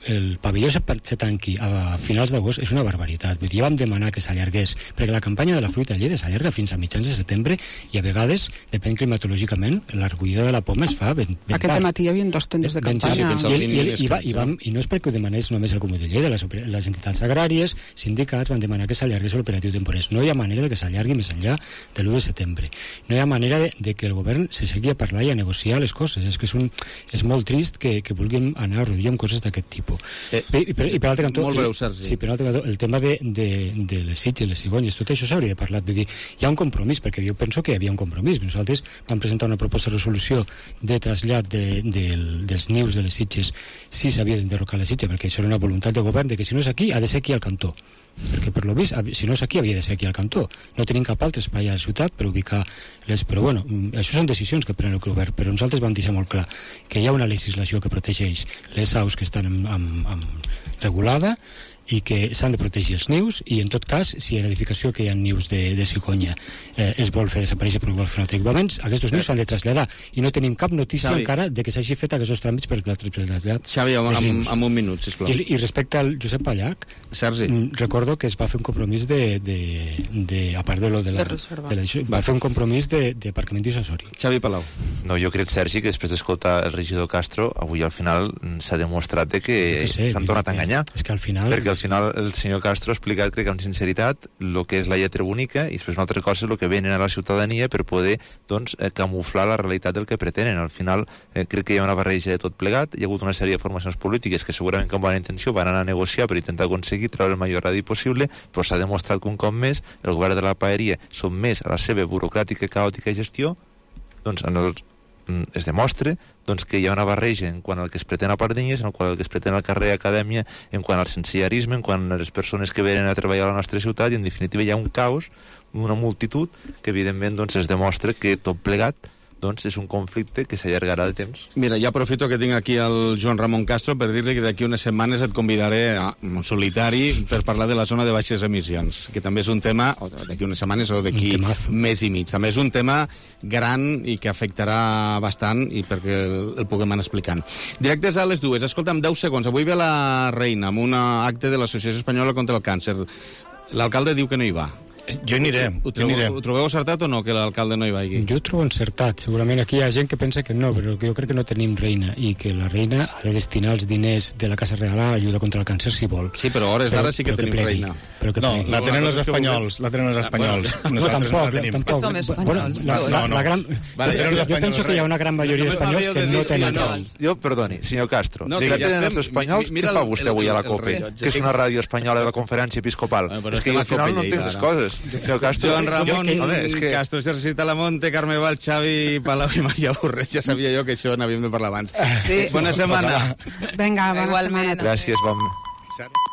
el pavelló se, se tanqui a finals d'agost és una barbaritat. Vull dir, ja vam demanar que s'allargués, perquè la campanya de la fruita a Lleida s'allarga fins a mitjans de setembre i a vegades, depèn climatològicament, la recollida de la poma es fa ben, ben Aquest tard. matí hi havia dos tendes de campanya. Sí, sí, I, i, i, va, i, vam, I no és perquè ho demanés només el Comú de Lleida, les, les entitats agràries, sindicats van demanar que s'allargués l'operatiu temporers. No hi ha manera de que s'allargui més enllà de l'u de setembre. No hi ha manera de, de que el govern se segui a parlar i a negociar les coses. És que és, un, és molt trist que, que vulguin anar a rodillar amb coses d'aquest tipus. Eh, I, per, i per altre cantó, molt breu, Sergi. Sí, per altre cantó, el tema de, de, de les sitges, les cigonyes, tot això s'hauria de parlar. Vull dir, hi ha un compromís, perquè jo penso que hi havia un compromís. Nosaltres vam presentar una proposta de resolució de trasllat de, de, dels nius de les sitges si s'havia d'enderrocar la sitja, perquè això era una voluntat del govern de que si no és aquí, ha de ser aquí al cantó. Perquè per lo vist, si no és aquí, havia de ser aquí al cantó. No tenim cap altre espai a la ciutat per ubicar les... Però bueno, això són decisions que pren el govern, però nosaltres vam deixar molt clar que hi ha una legislació que protegeix les aus que estan amb, amb, amb regulada i que s'han de protegir els nius, i en tot cas, si en l'edificació que hi ha nius de, de cigonya eh, es vol fer desaparèixer perquè vol fer un altre equipament, aquests nius s'han de traslladar, i no tenim cap notícia Xavi. encara de que s'hagi fet aquests tràmits per el trasllat. Xavi, amb, amb, amb un minut, sisplau. I, i respecte al Josep Pallach, Sergi. recordo que es va fer un compromís de, de, de a part de lo de la... De de la va fer un compromís d'aparcament dissuasori. Xavi Palau. No, jo crec, Sergi, que després d'escoltar el regidor Castro, avui al final s'ha demostrat que s'han tornat a enganyar. És que al final... Perquè al final el senyor Castro ha explicat, crec que amb sinceritat, el que és la lletra única, i després una altra cosa és el que venen a la ciutadania per poder, doncs, eh, camuflar la realitat del que pretenen. Al final, eh, crec que hi ha una barreja de tot plegat, hi ha hagut una sèrie de formacions polítiques que segurament amb bona intenció van anar a negociar per intentar aconseguir treure el major radi possible, però s'ha demostrat que un cop més el govern de la paeria són més a la seva burocràtica, caòtica gestió, doncs en el es demostra doncs, que hi ha una barreja en quant al que es pretén a Pardinyes, en quant al que es pretén al carrer Acadèmia, en quant al sensellarisme, en quant a les persones que venen a treballar a la nostra ciutat, i en definitiva hi ha un caos, una multitud, que evidentment doncs, es demostra que tot plegat doncs és un conflicte que s'allargarà de temps. Mira, ja aprofito que tinc aquí el Joan Ramon Castro per dir-li que d'aquí unes setmanes et convidaré a un solitari per parlar de la zona de baixes emissions, que també és un tema, o d'aquí unes setmanes o d'aquí mes i mig. També és un tema gran i que afectarà bastant i perquè el, el puguem anar explicant. Directes a les dues. Escolta'm, deu segons. Avui ve la Reina amb un acte de l'Associació Espanyola contra el Càncer. L'alcalde diu que no hi va. Jo aniré, ho, jo aniré. Ho trobeu acertat o no, que l'alcalde no hi vagi? Jo ho trobo encertat. Segurament aquí hi ha gent que pensa que no, però que jo crec que no tenim reina i que la reina ha de destinar els diners de la Casa Real a ajuda contra el càncer, si vol. Sí, però a hores d'ara sí que tenim que reina. Però que no, la tenen els espanyols, la tenen els espanyols. No, Nosaltres tampoc, no la tenim. tampoc. Som espanyols. La, la, la gran... Vale, jo, jo penso que hi ha una gran majoria d'espanyols que no tenen reina. Jo, perdoni, senyor Castro, no, si ja tenen estem, els espanyols, mira, què fa vostè avui a la COPE? Que és una ràdio espanyola de la Conferència Episcopal. Bueno, és que jo al final no entenc les coses. Senyor Castro, Joan Ramon que, home, és que... Castro, Sergi Talamonte, Carme Val, Xavi Palau i Maria Burret. Ja sabia jo que això n'havíem de parlar abans. Sí. Bona setmana. Vinga, bona setmana. Gràcies, bon...